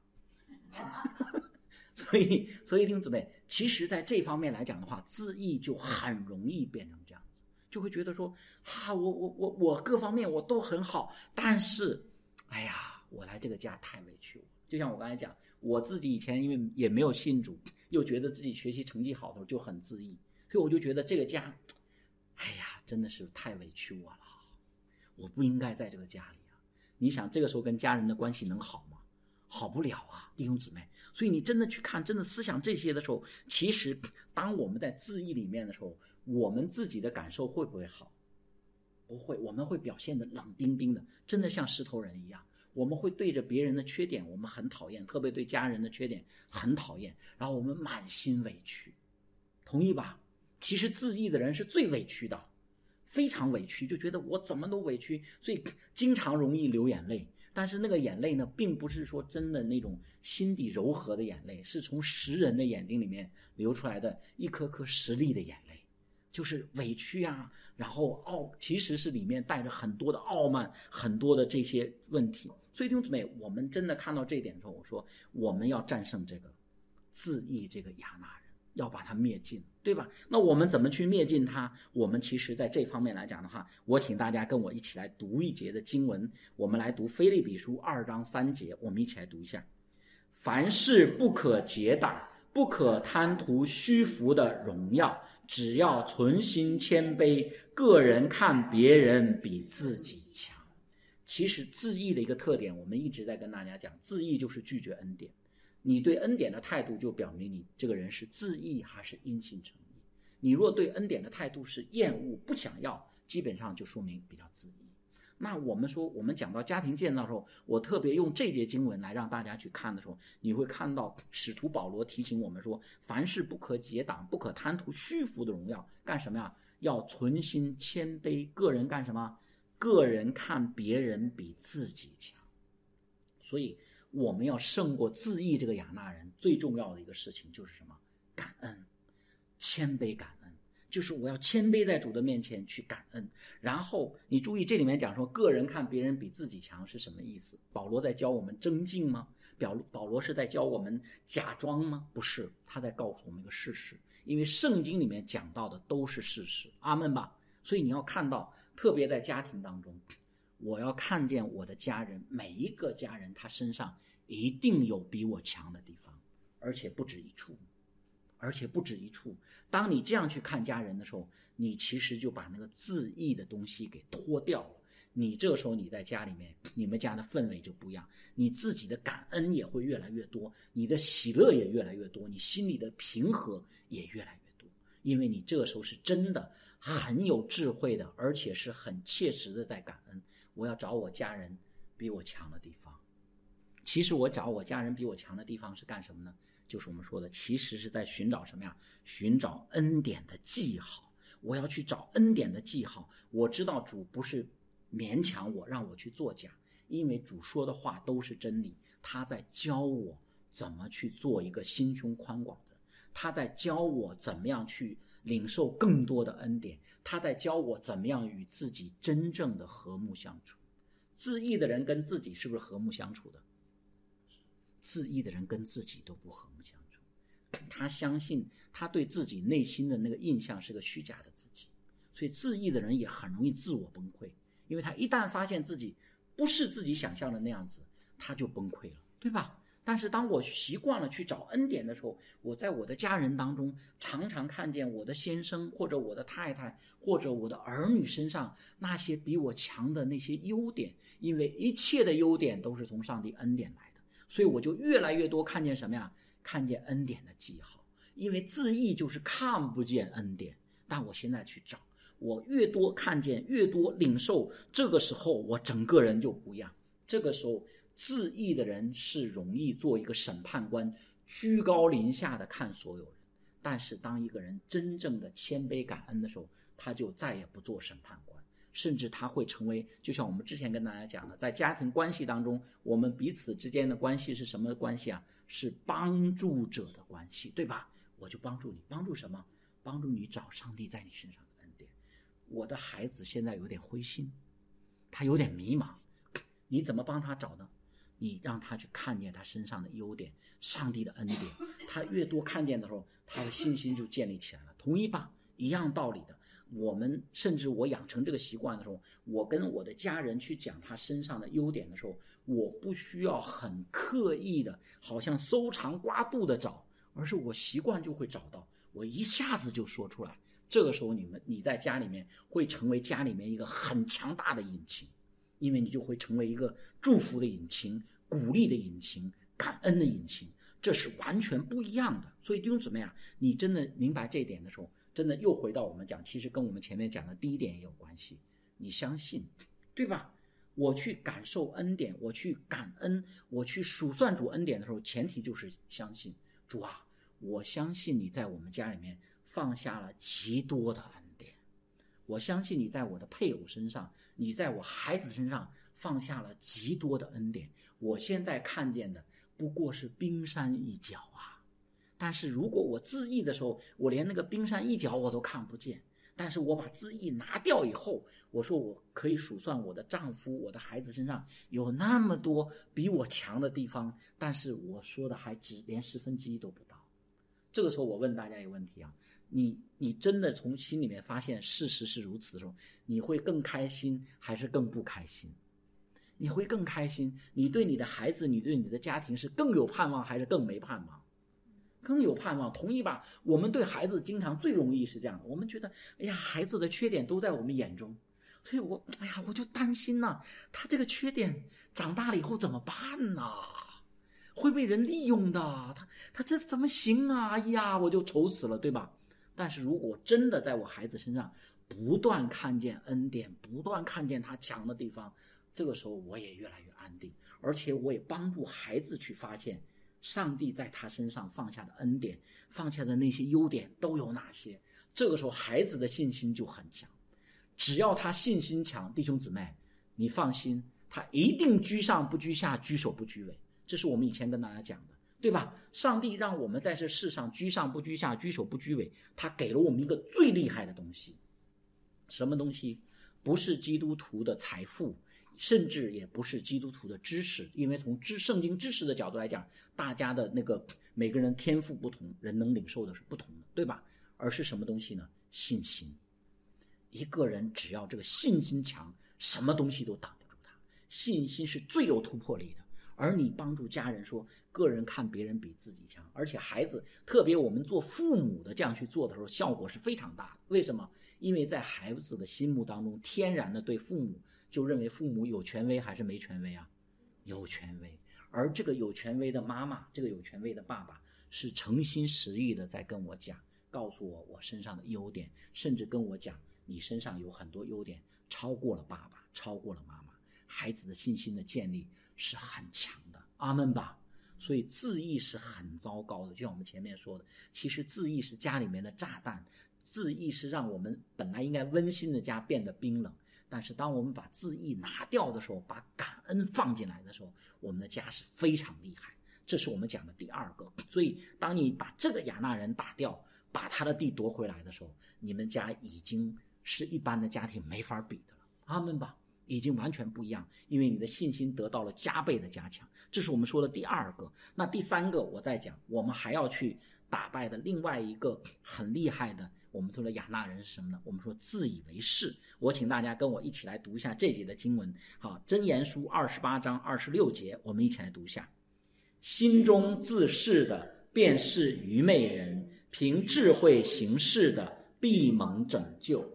所以所以弟兄姊妹，其实在这方面来讲的话，自义就很容易变成这样子，就会觉得说啊，我我我我各方面我都很好，但是哎呀，我来这个家太委屈我。就像我刚才讲，我自己以前因为也没有信主，又觉得自己学习成绩好的时候就很自义，所以我就觉得这个家，哎呀，真的是太委屈我了，我不应该在这个家里啊。你想这个时候跟家人的关系能好吗？好不了啊，弟兄姊妹。所以你真的去看，真的思想这些的时候，其实当我们在自义里面的时候，我们自己的感受会不会好？不会，我们会表现得冷冰冰的，真的像石头人一样。我们会对着别人的缺点我们很讨厌，特别对家人的缺点很讨厌，然后我们满心委屈，同意吧？其实自义的人是最委屈的，非常委屈，就觉得我怎么都委屈，所以经常容易流眼泪。但是那个眼泪呢，并不是说真的那种心底柔和的眼泪，是从识人的眼睛里面流出来的一颗颗实力的眼泪，就是委屈啊，然后傲，其实是里面带着很多的傲慢，很多的这些问题。所以弟兄姊妹，我们真的看到这一点的时候，我说我们要战胜这个自义这个亚纳人。 要把它灭尽，对吧？那我们怎么去灭尽它？我们其实在这方面来讲的话，我请大家跟我一起来读一节的经文，我们来读腓立比书二章三节，我们一起来读一下。凡事不可结党，不可贪图虚浮的荣耀，只要存心谦卑，个人看别人比自己强。其实自义的一个特点，我们一直在跟大家讲，自义就是拒绝恩典。你对恩典的态度就表明你这个人是自义还是因信诚意。你若对恩典的态度是厌恶不想要，基本上就说明比较自义。那我们说我们讲到家庭建造的时候，我特别用这节经文来让大家去看的时候，你会看到使徒保罗提醒我们说，凡事不可结党，不可贪图虚浮的荣耀，干什么呀？要存心谦卑，个人干什么？个人看别人比自己强。所以我们要胜过自义这个亚纳人，最重要的一个事情就是什么？感恩，谦卑感恩，就是我要谦卑在主的面前去感恩。然后你注意这里面讲说个人看别人比自己强是什么意思？保罗在教我们争竞吗？保罗是在教我们假装吗？不是，他在告诉我们一个事实，因为圣经里面讲到的都是事实，阿们吧。所以你要看到，特别在家庭当中，我要看见我的家人，每一个家人他身上一定有比我强的地方，而且不止一处，而且不止一处。当你这样去看家人的时候，你其实就把那个自义的东西给脱掉了。你这个时候你在家里面，你们家的氛围就不一样，你自己的感恩也会越来越多，你的喜乐也越来越多，你心里的平和也越来越多，因为你这个时候是真的很有智慧的，而且是很切实的在感恩。我要找我家人比我强的地方。其实我找我家人比我强的地方是干什么呢？就是我们说的，其实是在寻找什么呀？寻找恩典的记号。我要去找恩典的记号。我知道主不是勉强我让我去作假，因为主说的话都是真理，他在教我怎么去做一个心胸宽广的人，他在教我怎么样去领受更多的恩典，他在教我怎么样与自己真正的和睦相处。自义的人跟自己是不是和睦相处的？自义的人跟自己都不和睦相处，他相信他对自己内心的那个印象是个虚假的自己，所以自义的人也很容易自我崩溃，因为他一旦发现自己不是自己想象的那样子，他就崩溃了，对吧？但是当我习惯了去找恩典的时候，我在我的家人当中常常看见我的先生或者我的太太或者我的儿女身上那些比我强的那些优点，因为一切的优点都是从上帝恩典来的，所以我就越来越多看见什么呀？看见恩典的记号。因为自义就是看不见恩典，但我现在去找，我越多看见越多领受，这个时候我整个人就不一样。这个时候自义的人是容易做一个审判官，居高临下的看所有人，但是当一个人真正的谦卑感恩的时候，他就再也不做审判官，甚至他会成为，就像我们之前跟大家讲的，在家庭关系当中，我们彼此之间的关系是什么关系啊？是帮助者的关系，对吧？我就帮助你，帮助什么？帮助你找上帝在你身上的恩典。我的孩子现在有点灰心，他有点迷茫，你怎么帮他找呢？你让他去看见他身上的优点，上帝的恩典，他越多看见的时候，他的信心就建立起来了。同意吧？一样道理的。我们甚至我养成这个习惯的时候，我跟我的家人去讲他身上的优点的时候，我不需要很刻意的好像搜肠刮肚的找，而是我习惯就会找到，我一下子就说出来。这个时候你们你在家里面会成为家里面一个很强大的引擎，因为你就会成为一个祝福的引擎，鼓励的引擎，感恩的引擎，这是完全不一样的。所以弟兄姊妹啊，你真的明白这一点的时候，真的又回到我们讲，其实跟我们前面讲的第一点也有关系。你相信，对吧？我去感受恩典，我去感恩，我去数算主恩典的时候，前提就是相信主啊，我相信你在我们家里面放下了极多的恩典，我相信你在我的配偶身上，你在我孩子身上放下了极多的恩典，我现在看见的不过是冰山一角啊。但是如果我自义的时候，我连那个冰山一角我都看不见，但是我把自义拿掉以后，我说我可以数算我的丈夫我的孩子身上有那么多比我强的地方，但是我说的还只连十分之一都不到。 这个时候我问大家一个问题啊，你你真的从心里面发现事实是如此的时候，你会更开心还是更不开心？你会更开心，你对你的孩子，你对你的家庭是更有盼望还是更没盼望？更有盼望，同意吧？我们对孩子经常最容易是这样的，我们觉得哎呀，孩子的缺点都在我们眼中，所以我哎呀我就担心呐、啊，他这个缺点长大了以后怎么办呢、啊？会被人利用的，他他这怎么行啊？哎呀，我就愁死了，对吧？但是如果真的在我孩子身上不断看见恩典，不断看见他强的地方，这个时候我也越来越安定，而且我也帮助孩子去发现上帝在他身上放下的恩典，放下的那些优点都有哪些。这个时候孩子的信心就很强，只要他信心强，弟兄姊妹你放心，他一定居上不居下，居首不居尾。这是我们以前跟大家讲的，对吧？上帝让我们在这世上居上不居下，居首不居尾，他给了我们一个最厉害的东西。什么东西？不是基督徒的财富，甚至也不是基督徒的知识，因为从知圣经知识的角度来讲，大家的那个每个人天赋不同，人能领受的是不同的，对吧？而是什么东西呢？信心。一个人只要这个信心强，什么东西都挡不住他。信心是最有突破力的。而你帮助家人说，个人看别人比自己强，而且孩子，特别我们做父母的这样去做的时候，效果是非常大的。为什么？因为在孩子的心目当中，天然的对父母就认为父母有权威还是没权威啊？有权威。而这个有权威的妈妈，这个有权威的爸爸，是诚心实意的在跟我讲，告诉我我身上的优点，甚至跟我讲你身上有很多优点，超过了爸爸，超过了妈妈。孩子的信心的建立是很强的，阿们吧。所以自义是很糟糕的，就像我们前面说的，其实自义是家里面的炸弹，自义是让我们本来应该温馨的家变得冰冷。但是当我们把自义拿掉的时候，把感恩放进来的时候，我们的家是非常厉害。这是我们讲的第二个。所以当你把这个亚纳人打掉，把他的地夺回来的时候，你们家已经是一般的家庭没法比的了，阿们吧。已经完全不一样，因为你的信心得到了加倍的加强。这是我们说的第二个。那第三个我在讲，我们还要去打败的另外一个很厉害的，我们说的亚纳人是什么呢？我们说自以为是。我请大家跟我一起来读一下这节的经文。好，箴言书二十八章二十六节，我们一起来读一下。心中自恃的便是愚昧人，凭智慧行事的必蒙拯救。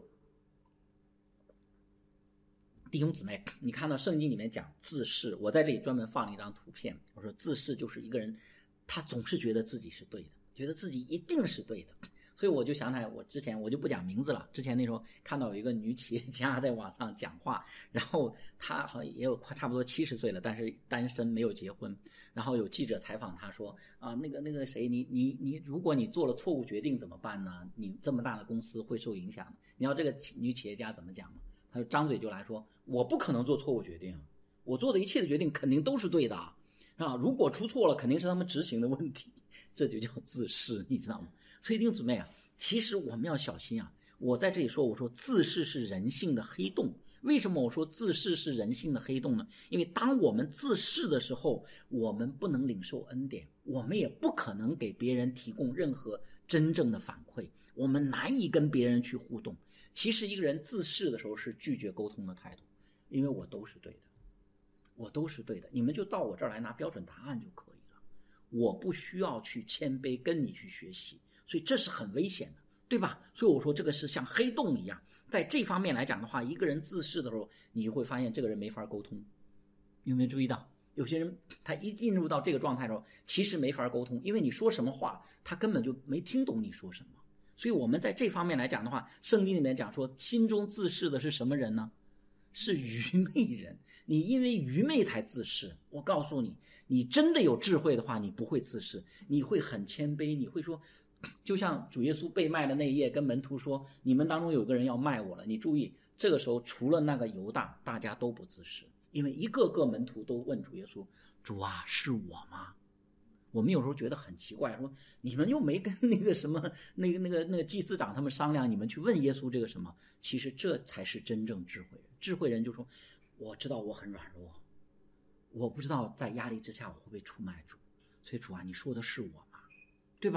弟兄姊妹，你看到圣经里面讲自恃，我在这里专门放了一张图片。我说自恃就是一个人，他总是觉得自己是对的，觉得自己一定是对的。所以我就想起来，我之前我就不讲名字了。之前那时候看到有一个女企业家在网上讲话，然后她好像也有差不多七十岁了，但是单身没有结婚。然后有记者采访她说啊，那个那个谁，你你你，如果你做了错误决定怎么办呢？你这么大的公司会受影响的。你知道这个女企业家怎么讲吗？她就张嘴就来说，我不可能做错误决定，我做的一切的决定肯定都是对的啊！如果出错了，肯定是他们执行的问题，这就叫自恃，你知道吗？所以弟兄姊妹啊，其实我们要小心啊！我在这里说，我说自恃是人性的黑洞。为什么我说自恃是人性的黑洞呢？因为当我们自恃的时候，我们不能领受恩典，我们也不可能给别人提供任何真正的反馈，我们难以跟别人去互动。其实一个人自恃的时候是拒绝沟通的态度，因为我都是对的，我都是对的，你们就到我这儿来拿标准答案就可以了，我不需要去谦卑跟你去学习，所以这是很危险的，对吧？所以我说这个是像黑洞一样。在这方面来讲的话，一个人自恃的时候，你会发现这个人没法沟通。有没有注意到有些人他一进入到这个状态的时候，其实没法沟通，因为你说什么话他根本就没听懂你说什么。所以我们在这方面来讲的话，圣经里面讲说心中自恃的是什么人呢？是愚昧人。你因为愚昧才自恃，我告诉你，你真的有智慧的话，你不会自恃，你会很谦卑，你会说，就像主耶稣被卖的那一夜跟门徒说，你们当中有个人要卖我了。你注意，这个时候除了那个犹大，大家都不自恃，因为一个个门徒都问主耶稣，主啊，是我吗？我们有时候觉得很奇怪，说你们又没跟那个什么那个那个那个祭司长他们商量，你们去问耶稣这个什么？其实这才是真正智慧人。智慧人就说，我知道我很软弱，我不知道在压力之下我会不会出卖主，所以主啊，你说的是我吗？对吧？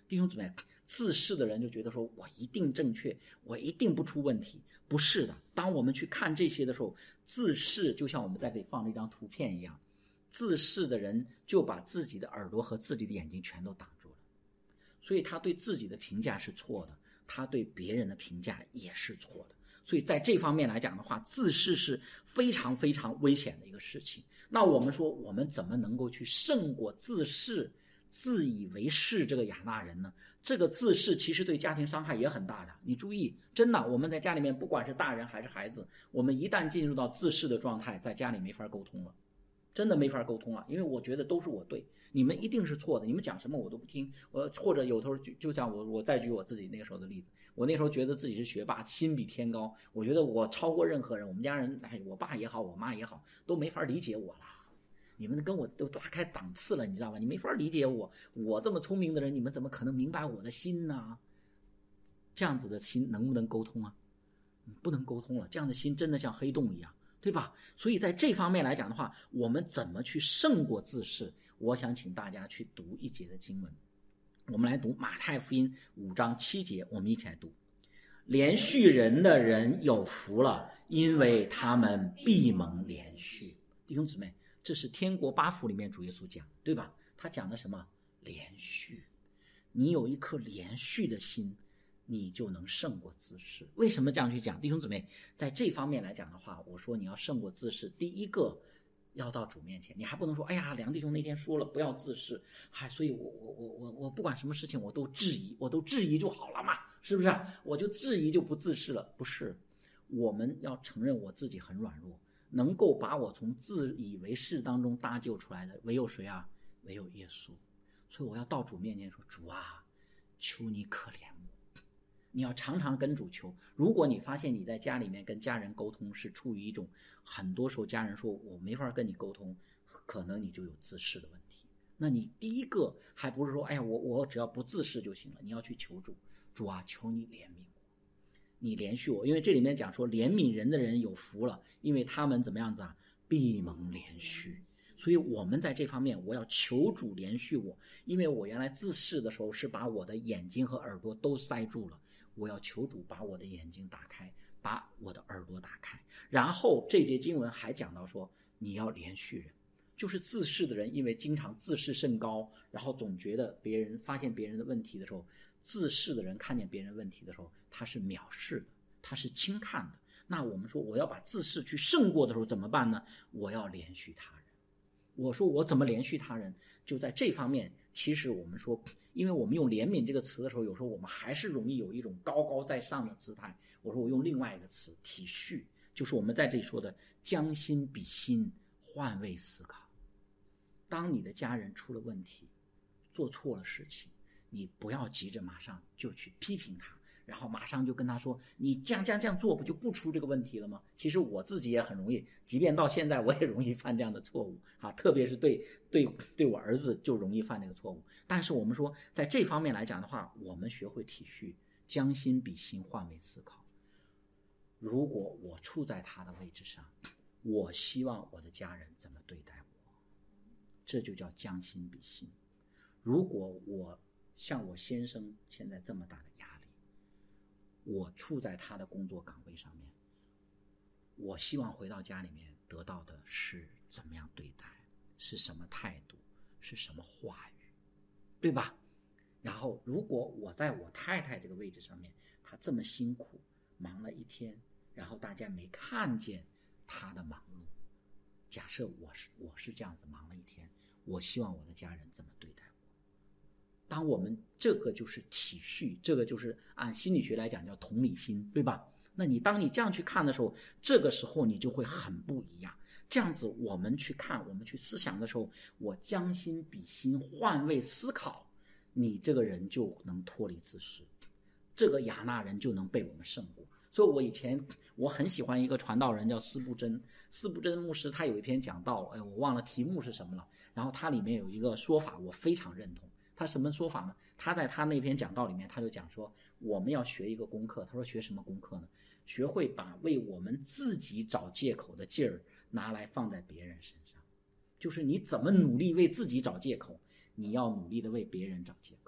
弟兄姊妹，自恃的人就觉得说我一定正确，我一定不出问题。不是的，当我们去看这些的时候，自恃就像我们在这里放了一张图片一样，自恃的人就把自己的耳朵和自己的眼睛全都挡住了，所以他对自己的评价是错的，他对别人的评价也是错的。所以在这方面来讲的话，自恃是非常非常危险的一个事情。那我们说我们怎么能够去胜过自恃自以为是这个亚纳人呢？这个自恃其实对家庭伤害也很大的。你注意，真的，我们在家里面不管是大人还是孩子，我们一旦进入到自恃的状态，在家里没法沟通了，真的没法沟通了。因为我觉得都是我对，你们一定是错的，你们讲什么我都不听。我或者有时候就就像我我再举我自己那个时候的例子，我那时候觉得自己是学霸，心比天高，我觉得我超过任何人，我们家人，哎，我爸也好，我妈也好，都没法理解我了。你们跟我都拉开档次了，你知道吧？你没法理解我，我这么聪明的人，你们怎么可能明白我的心呢？这样子的心能不能沟通啊？不能沟通了，这样的心真的像黑洞一样，对吧？所以在这方面来讲的话，我们怎么去胜过自恃？我想请大家去读一节的经文，我们来读马太福音五章七节，我们一起来读。连续人的人有福了，因为他们必蒙连续。弟兄姊妹，这是天国八福里面主耶稣讲，对吧？他讲的什么？连续。你有一颗连续的心，你就能胜过自恃。为什么这样去讲？弟兄姊妹，在这方面来讲的话，我说你要胜过自恃，第一个要到主面前，你还不能说，哎呀，梁弟兄那天说了不要自恃，嗨，所以我我我我我不管什么事情我都质疑，我都质疑就好了嘛，是不是？我就质疑就不自恃了。不是，我们要承认我自己很软弱，能够把我从自以为是当中搭救出来的唯有谁啊？唯有耶稣。所以我要到主面前说，主啊，求你可怜我。你要常常跟主求。如果你发现你在家里面跟家人沟通是处于一种，很多时候家人说我没法跟你沟通，可能你就有自恃的问题。那你第一个还不是说，哎呀，我我只要不自恃就行了，你要去求主，主啊，求你怜悯我，你怜恤我。因为这里面讲说怜悯人的人有福了，因为他们怎么样子啊？必蒙怜恤。所以我们在这方面，我要求主怜恤我，因为我原来自恃的时候是把我的眼睛和耳朵都塞住了，我要求主把我的眼睛打开，把我的耳朵打开。然后这节经文还讲到说，你要怜恤人，就是自恃的人，因为经常自视甚高，然后总觉得别人发现别人的问题的时候，自恃的人看见别人问题的时候，他是藐视的，他是轻看的。那我们说我要把自恃去胜过的时候怎么办呢？我要怜恤他人。我说我怎么怜恤他人？就在这方面，其实我们说，因为我们用怜悯这个词的时候，有时候我们还是容易有一种高高在上的姿态。我说我用另外一个词，体恤，就是我们在这里说的将心比心，换位思考。当你的家人出了问题，做错了事情，你不要急着马上就去批评他，然后马上就跟他说，你这样这样这样做不就不出这个问题了吗？其实我自己也很容易，即便到现在我也容易犯这样的错误啊，特别是对对对我儿子就容易犯这个错误。但是我们说在这方面来讲的话，我们学会体恤，将心比心，换位思考。如果我处在他的位置上，我希望我的家人怎么对待我，这就叫将心比心。如果我像我先生现在这么大的压力，我处在他的工作岗位上面，我希望回到家里面得到的是怎么样对待，是什么态度，是什么话语，对吧？然后如果我在我太太这个位置上面，她这么辛苦忙了一天，然后大家没看见她的忙碌，假设我是我是这样子忙了一天，我希望我的家人怎么对待我。当我们这个就是体恤，这个就是按心理学来讲叫同理心，对吧？那你当你这样去看的时候，这个时候你就会很不一样。这样子我们去看，我们去思想的时候，我将心比心，换位思考，你这个人就能脱离自恃，这个亚纳人就能被我们胜过。所以我以前我很喜欢一个传道人叫司布真，司布真牧师他有一篇讲道，哎，我忘了题目是什么了，然后他里面有一个说法我非常认同。他什么说法呢？他在他那篇讲道里面他就讲说，我们要学一个功课。他说学什么功课呢？学会把为我们自己找借口的劲儿拿来放在别人身上。就是你怎么努力为自己找借口，你要努力的为别人找借口。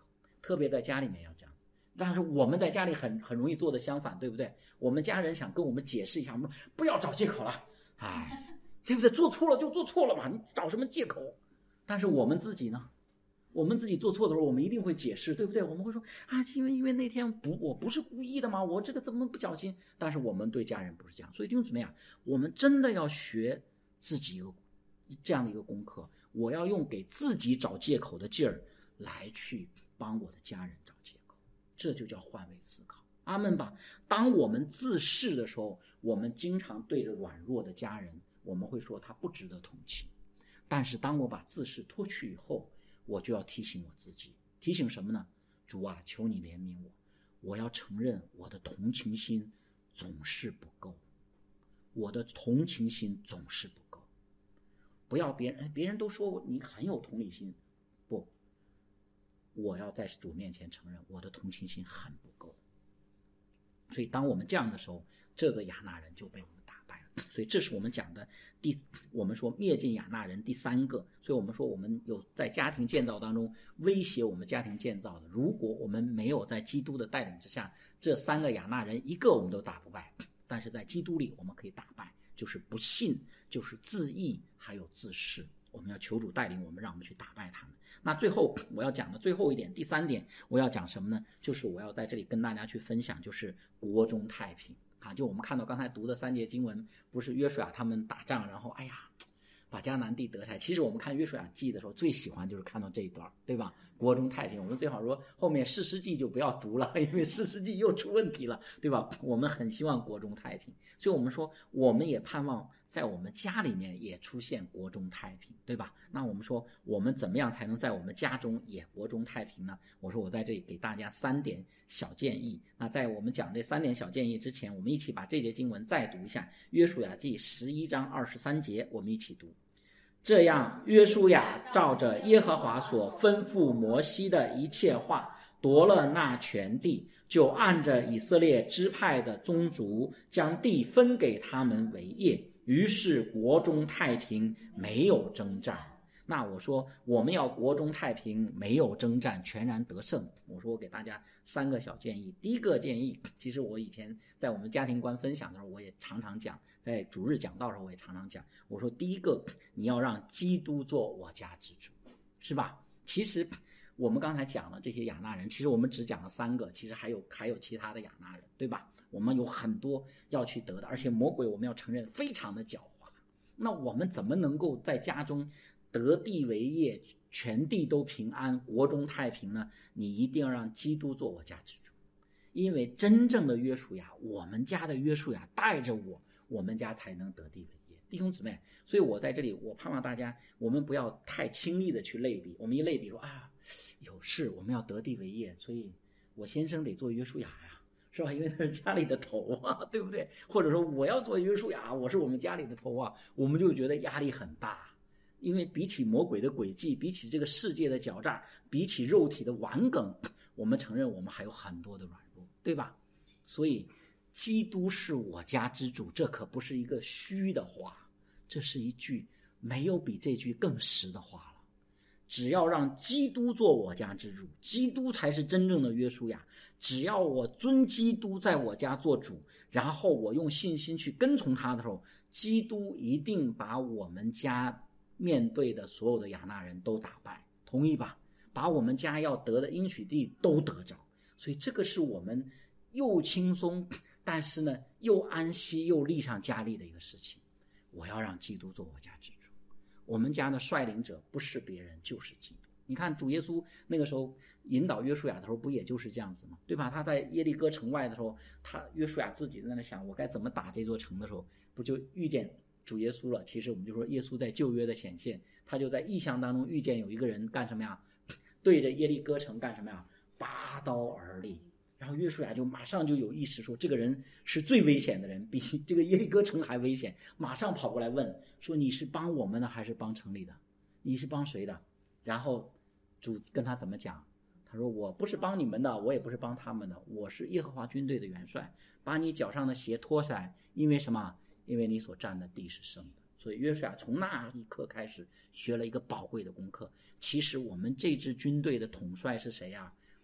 特别在家里面要这样子。但是我们在家里很很容易做的相反，对不对？我们家人想跟我们解释一下，我们说不要找借口了，哎，对不对？做错了就做错了嘛，你找什么借口？但是我们自己呢？我们自己做错的时候，我们一定会解释，对不对？我们会说啊，因为因为那天不，我不是故意的嘛，我这个怎么不小心？但是我们对家人不是这样，所以弟兄姊妹啊，我们真的要学自己一个这样的一个功课，我要用给自己找借口的劲儿来去帮我的家人找借口，这就叫换位思考。阿们吧。当我们自恃的时候，我们经常对着软弱的家人，我们会说他不值得同情。但是当我把自恃脱去以后，我就要提醒我自己，提醒什么呢？主啊，求你怜悯我，我要承认我的同情心总是不够，我的同情心总是不够。不要别人别人都说你很有同理心，不，我要在主面前承认我的同情心很不够。所以当我们这样的时候，这个亚纳人就被我们打败了。所以这是我们讲的第，我们说灭尽亚纳人第三个。所以我们说我们有在家庭建造当中威胁我们家庭建造的，如果我们没有在基督的带领之下，这三个亚纳人一个我们都打不败，但是在基督里我们可以打败，就是不信，就是自义，还有自恃。我们要求主带领我们，让我们去打败他们。那最后我要讲的最后一点，第三点我要讲什么呢？就是我要在这里跟大家去分享，就是国中太平啊。就我们看到刚才读的三节经文，不是约书亚他们打仗，然后哎呀把迦南地得下来。其实我们看约书亚记的时候最喜欢就是看到这一段，对吧？国中太平。我们最好说后面士师记就不要读了，因为士师记又出问题了，对吧？我们很希望国中太平，所以我们说我们也盼望在我们家里面也出现国中太平，对吧？那我们说我们怎么样才能在我们家中也国中太平呢？我说我在这里给大家三点小建议。那在我们讲这三点小建议之前，我们一起把这节经文再读一下，约书亚记十一章二十三节，我们一起读。这样约书亚照着耶和华所吩咐摩西的一切话，夺了那全地，就按着以色列支派的宗族，将地分给他们为业。于是国中太平，没有征战。那我说我们要国中太平，没有征战，全然得胜。我说我给大家三个小建议。第一个建议，其实我以前在我们家庭观分享的时候，我也常常讲，在主日讲道的时候我也常常讲，我说第一个，你要让基督做我家之主，是吧？其实我们刚才讲了这些亚纳人，其实我们只讲了三个，其实还有还有其他的亚纳人，对吧？我们有很多要去得的，而且魔鬼我们要承认非常的狡猾。那我们怎么能够在家中得地为业，全地都平安，国中太平呢？你一定要让基督做我家之主。因为真正的约书亚，我们家的约书亚带着我，我们家才能得地为业。弟兄姊妹，所以我在这里我盼望大家，我们不要太轻易的去类比。我们一类比说啊，有事我们要得地为业，所以我先生得做约书亚呀，是吧？因为他是家里的头啊，对不对？或者说我要做约书亚，我是我们家里的头啊，我们就觉得压力很大。因为比起魔鬼的诡计，比起这个世界的狡诈，比起肉体的顽梗，我们承认我们还有很多的软弱，对吧？所以基督是我家之主，这可不是一个虚的话，这是一句没有比这句更实的话了。只要让基督做我家之主，基督才是真正的约书亚。只要我尊基督在我家做主，然后我用信心去跟从他的时候，基督一定把我们家面对的所有的亚纳人都打败，同意吧？把我们家要得的应许地都得着。所以这个是我们又轻松，但是呢又安息又力上加力的一个事情。我要让基督做我家之主，我们家的率领者不是别人，就是基督。你看主耶稣那个时候引导约书亚的时候，不也就是这样子吗？对吧？他在耶利哥城外的时候，他约书亚自己在那想我该怎么打这座城的时候，不就遇见主耶稣了？其实我们就说耶稣在旧约的显现，他就在异象当中遇见有一个人干什么呀？对着耶利哥城干什么呀？拔刀而立。然后约书亚就马上就有意识说，这个人是最危险的人，比这个耶利哥城还危险。马上跑过来问说，你是帮我们的还是帮城里的？你是帮谁的？然后主跟他怎么讲？他说我不是帮你们的，我也不是帮他们的，我是耶和华军队的元帅，把你脚上的鞋脱下来。因为什么？因为你所占的地是圣的。所以约书亚从那一刻开始学了一个宝贵的功课。其实我们这支军队的统帅是谁呀？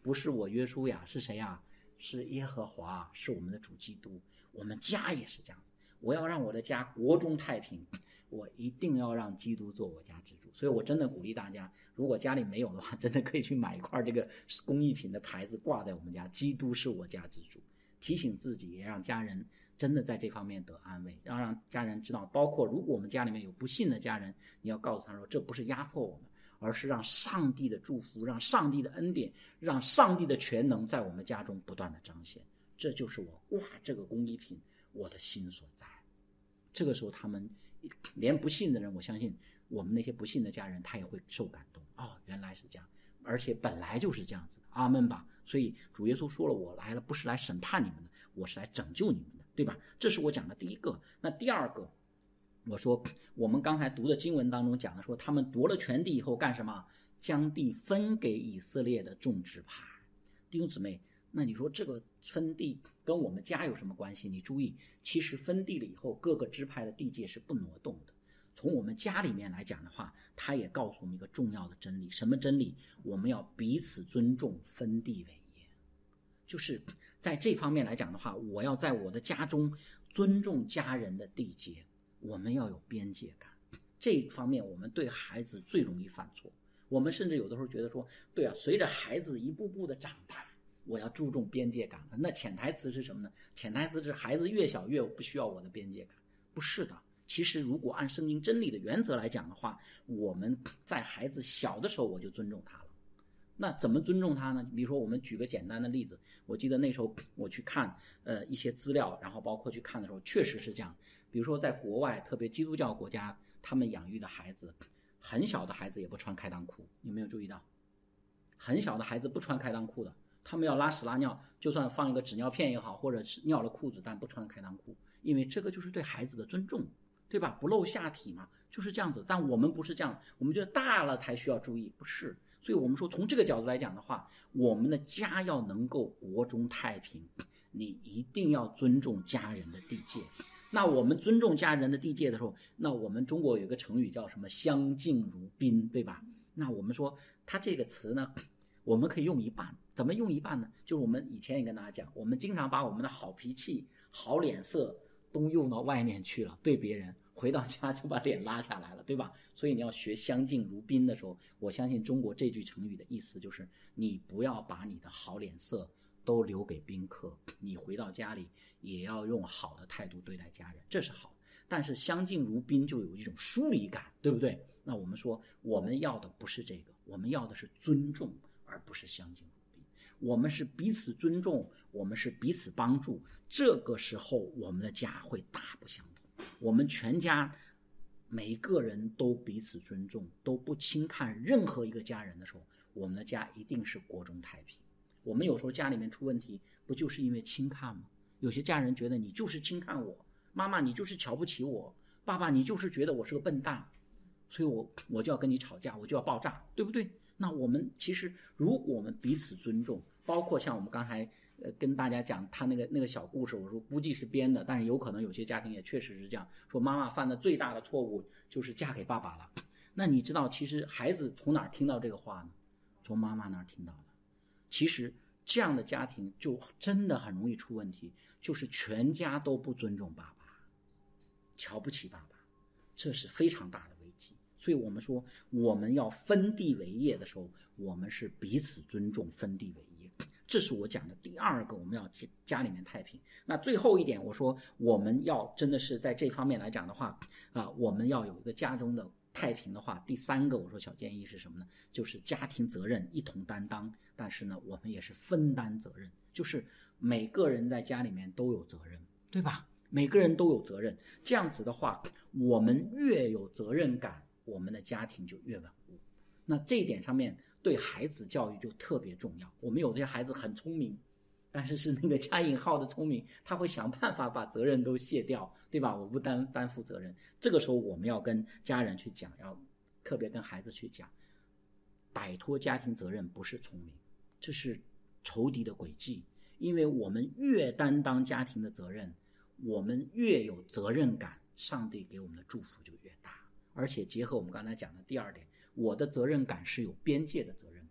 不是我约书亚，是谁呀？是耶和华，是我们的主基督。我们家也是这样，我要让我的家国中太平，我一定要让基督做我家之主。所以我真的鼓励大家，如果家里没有的话，真的可以去买一块这个工艺品的牌子挂在我们家，基督是我家之主，提醒自己，也让家人真的在这方面得安慰，要让家人知道，包括如果我们家里面有不信的家人，你要告诉他说，这不是压迫我们，而是让上帝的祝福，让上帝的恩典，让上帝的全能在我们家中不断的彰显。这就是我挂这个工艺品我的心所在。这个时候他们连不信的人，我相信我们那些不信的家人他也会受感动，哦，原来是这样，而且本来就是这样子的，阿们吧。所以主耶稣说了，我来了不是来审判你们的，我是来拯救你们的，对吧？这是我讲的第一个。那第二个，我说我们刚才读的经文当中讲的说，他们夺了全地以后干什么？将地分给以色列的众支派。弟兄姊妹，那你说这个分地跟我们家有什么关系？你注意，其实分地了以后，各个支派的地界是不挪动的。从我们家里面来讲的话，他也告诉我们一个重要的真理。什么真理？我们要彼此尊重，分地为业。就是在这方面来讲的话，我要在我的家中尊重家人的地界，我们要有边界感。这一方面我们对孩子最容易犯错。我们甚至有的时候觉得说，对啊，随着孩子一步步的长大，我要注重边界感了。那潜台词是什么呢？潜台词是孩子越小越不需要我的边界感。不是的，其实如果按圣经真理的原则来讲的话，我们在孩子小的时候我就尊重他了。那怎么尊重他呢？比如说我们举个简单的例子，我记得那时候我去看呃一些资料，然后包括去看的时候确实是这样。比如说在国外，特别基督教国家，他们养育的孩子，很小的孩子也不穿开裆裤，你有没有注意到？很小的孩子不穿开裆裤的，他们要拉屎拉尿，就算放一个纸尿片也好，或者是尿了裤子，但不穿开裆裤，因为这个就是对孩子的尊重，对吧？不露下体嘛，就是这样子。但我们不是这样，我们觉得大了才需要注意，不是。所以我们说从这个角度来讲的话，我们的家要能够国中太平，你一定要尊重家人的地界。那我们尊重家人的地界的时候，那我们中国有一个成语叫什么？相敬如宾，对吧？那我们说它这个词呢，我们可以用一半。怎么用一半呢？就是我们以前也跟大家讲，我们经常把我们的好脾气、好脸色都用到外面去了，对别人，回到家就把脸拉下来了，对吧？所以你要学相敬如宾的时候，我相信中国这句成语的意思就是你不要把你的好脸色都留给宾客，你回到家里也要用好的态度对待家人，这是好。但是相敬如宾就有一种疏离感，对不对？那我们说我们要的不是这个，我们要的是尊重，而不是相敬如宾。我们是彼此尊重，我们是彼此帮助，这个时候我们的家会大不相同。我们全家每一个人都彼此尊重，都不轻看任何一个家人的时候，我们的家一定是国中太平。我们有时候家里面出问题，不就是因为轻看吗？有些家人觉得你就是轻看我，妈妈你就是瞧不起我，爸爸你就是觉得我是个笨蛋，所以我我就要跟你吵架，我就要爆炸，对不对？那我们其实如果我们彼此尊重，包括像我们刚才呃跟大家讲他那个那个小故事，我说估计是编的，但是有可能有些家庭也确实是这样，说妈妈犯的最大的错误就是嫁给爸爸了。那你知道其实孩子从哪儿听到这个话呢？从妈妈那儿听到的。其实这样的家庭就真的很容易出问题，就是全家都不尊重爸爸，瞧不起爸爸，这是非常大的危机。所以我们说我们要分地为业的时候，我们是彼此尊重，分地为业，这是我讲的第二个，我们要家里面太平。那最后一点我说我们要真的是在这方面来讲的话啊、呃，我们要有一个家中的太平的话，第三个我说小建议是什么呢？就是家庭责任一同担当，但是呢我们也是分担责任，就是每个人在家里面都有责任，对吧？每个人都有责任，这样子的话我们越有责任感，我们的家庭就越稳固。那这一点上面对孩子教育就特别重要。我们有些孩子很聪明，但是是那个加引号的聪明，他会想办法把责任都卸掉，对吧？我不担担负责任。这个时候我们要跟家人去讲，要特别跟孩子去讲，摆脱家庭责任不是聪明，这是仇敌的诡计。因为我们越担当家庭的责任，我们越有责任感，上帝给我们的祝福就越大。而且结合我们刚才讲的第二点，我的责任感是有边界的责任感。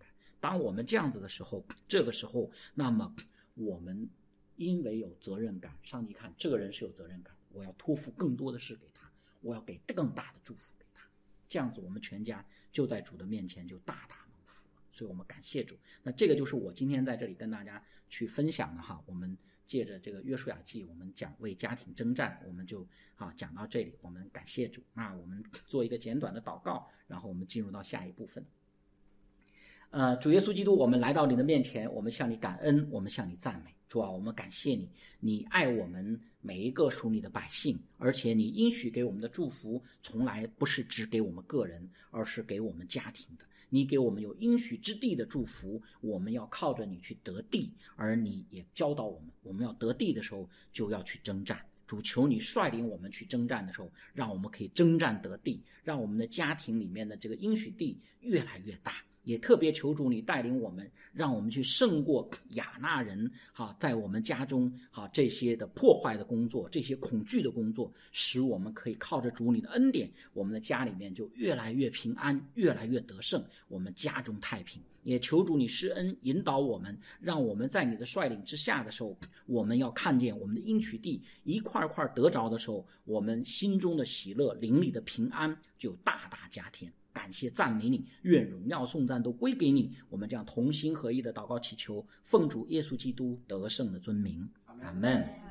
当我们这样子的时候，这个时候，那么我们因为有责任感，上帝看这个人是有责任感，我要托付更多的事给他，我要给更大的祝福给他，这样子我们全家就在主的面前就大大蒙福了。所以我们感谢主。那这个就是我今天在这里跟大家去分享的哈，我们借着这个约书亚记，我们讲为家庭征战，我们就啊讲到这里，我们感谢主。那我们做一个简短的祷告，然后我们进入到下一部分。呃，主耶稣基督，我们来到你的面前，我们向你感恩，我们向你赞美。主啊，我们感谢你，你爱我们每一个属你的百姓，而且你应许给我们的祝福从来不是只给我们个人，而是给我们家庭的。你给我们有应许之地的祝福，我们要靠着你去得地，而你也教导我们，我们要得地的时候就要去征战。主，求你率领我们去征战的时候，让我们可以征战得地，让我们的家庭里面的这个应许地越来越大。也特别求主你带领我们，让我们去胜过亚纳人哈，在我们家中哈这些的破坏的工作，这些恐惧的工作，使我们可以靠着主你的恩典，我们的家里面就越来越平安，越来越得胜，我们家中太平。也求主你施恩引导我们，让我们在你的率领之下的时候，我们要看见我们的应许地一块一块得着的时候，我们心中的喜乐灵里的平安就大大加添。感谢赞美你，愿荣耀颂赞都归给你。我们这样同心合一的祷告祈求，奉主耶稣基督得胜的尊名，阿们。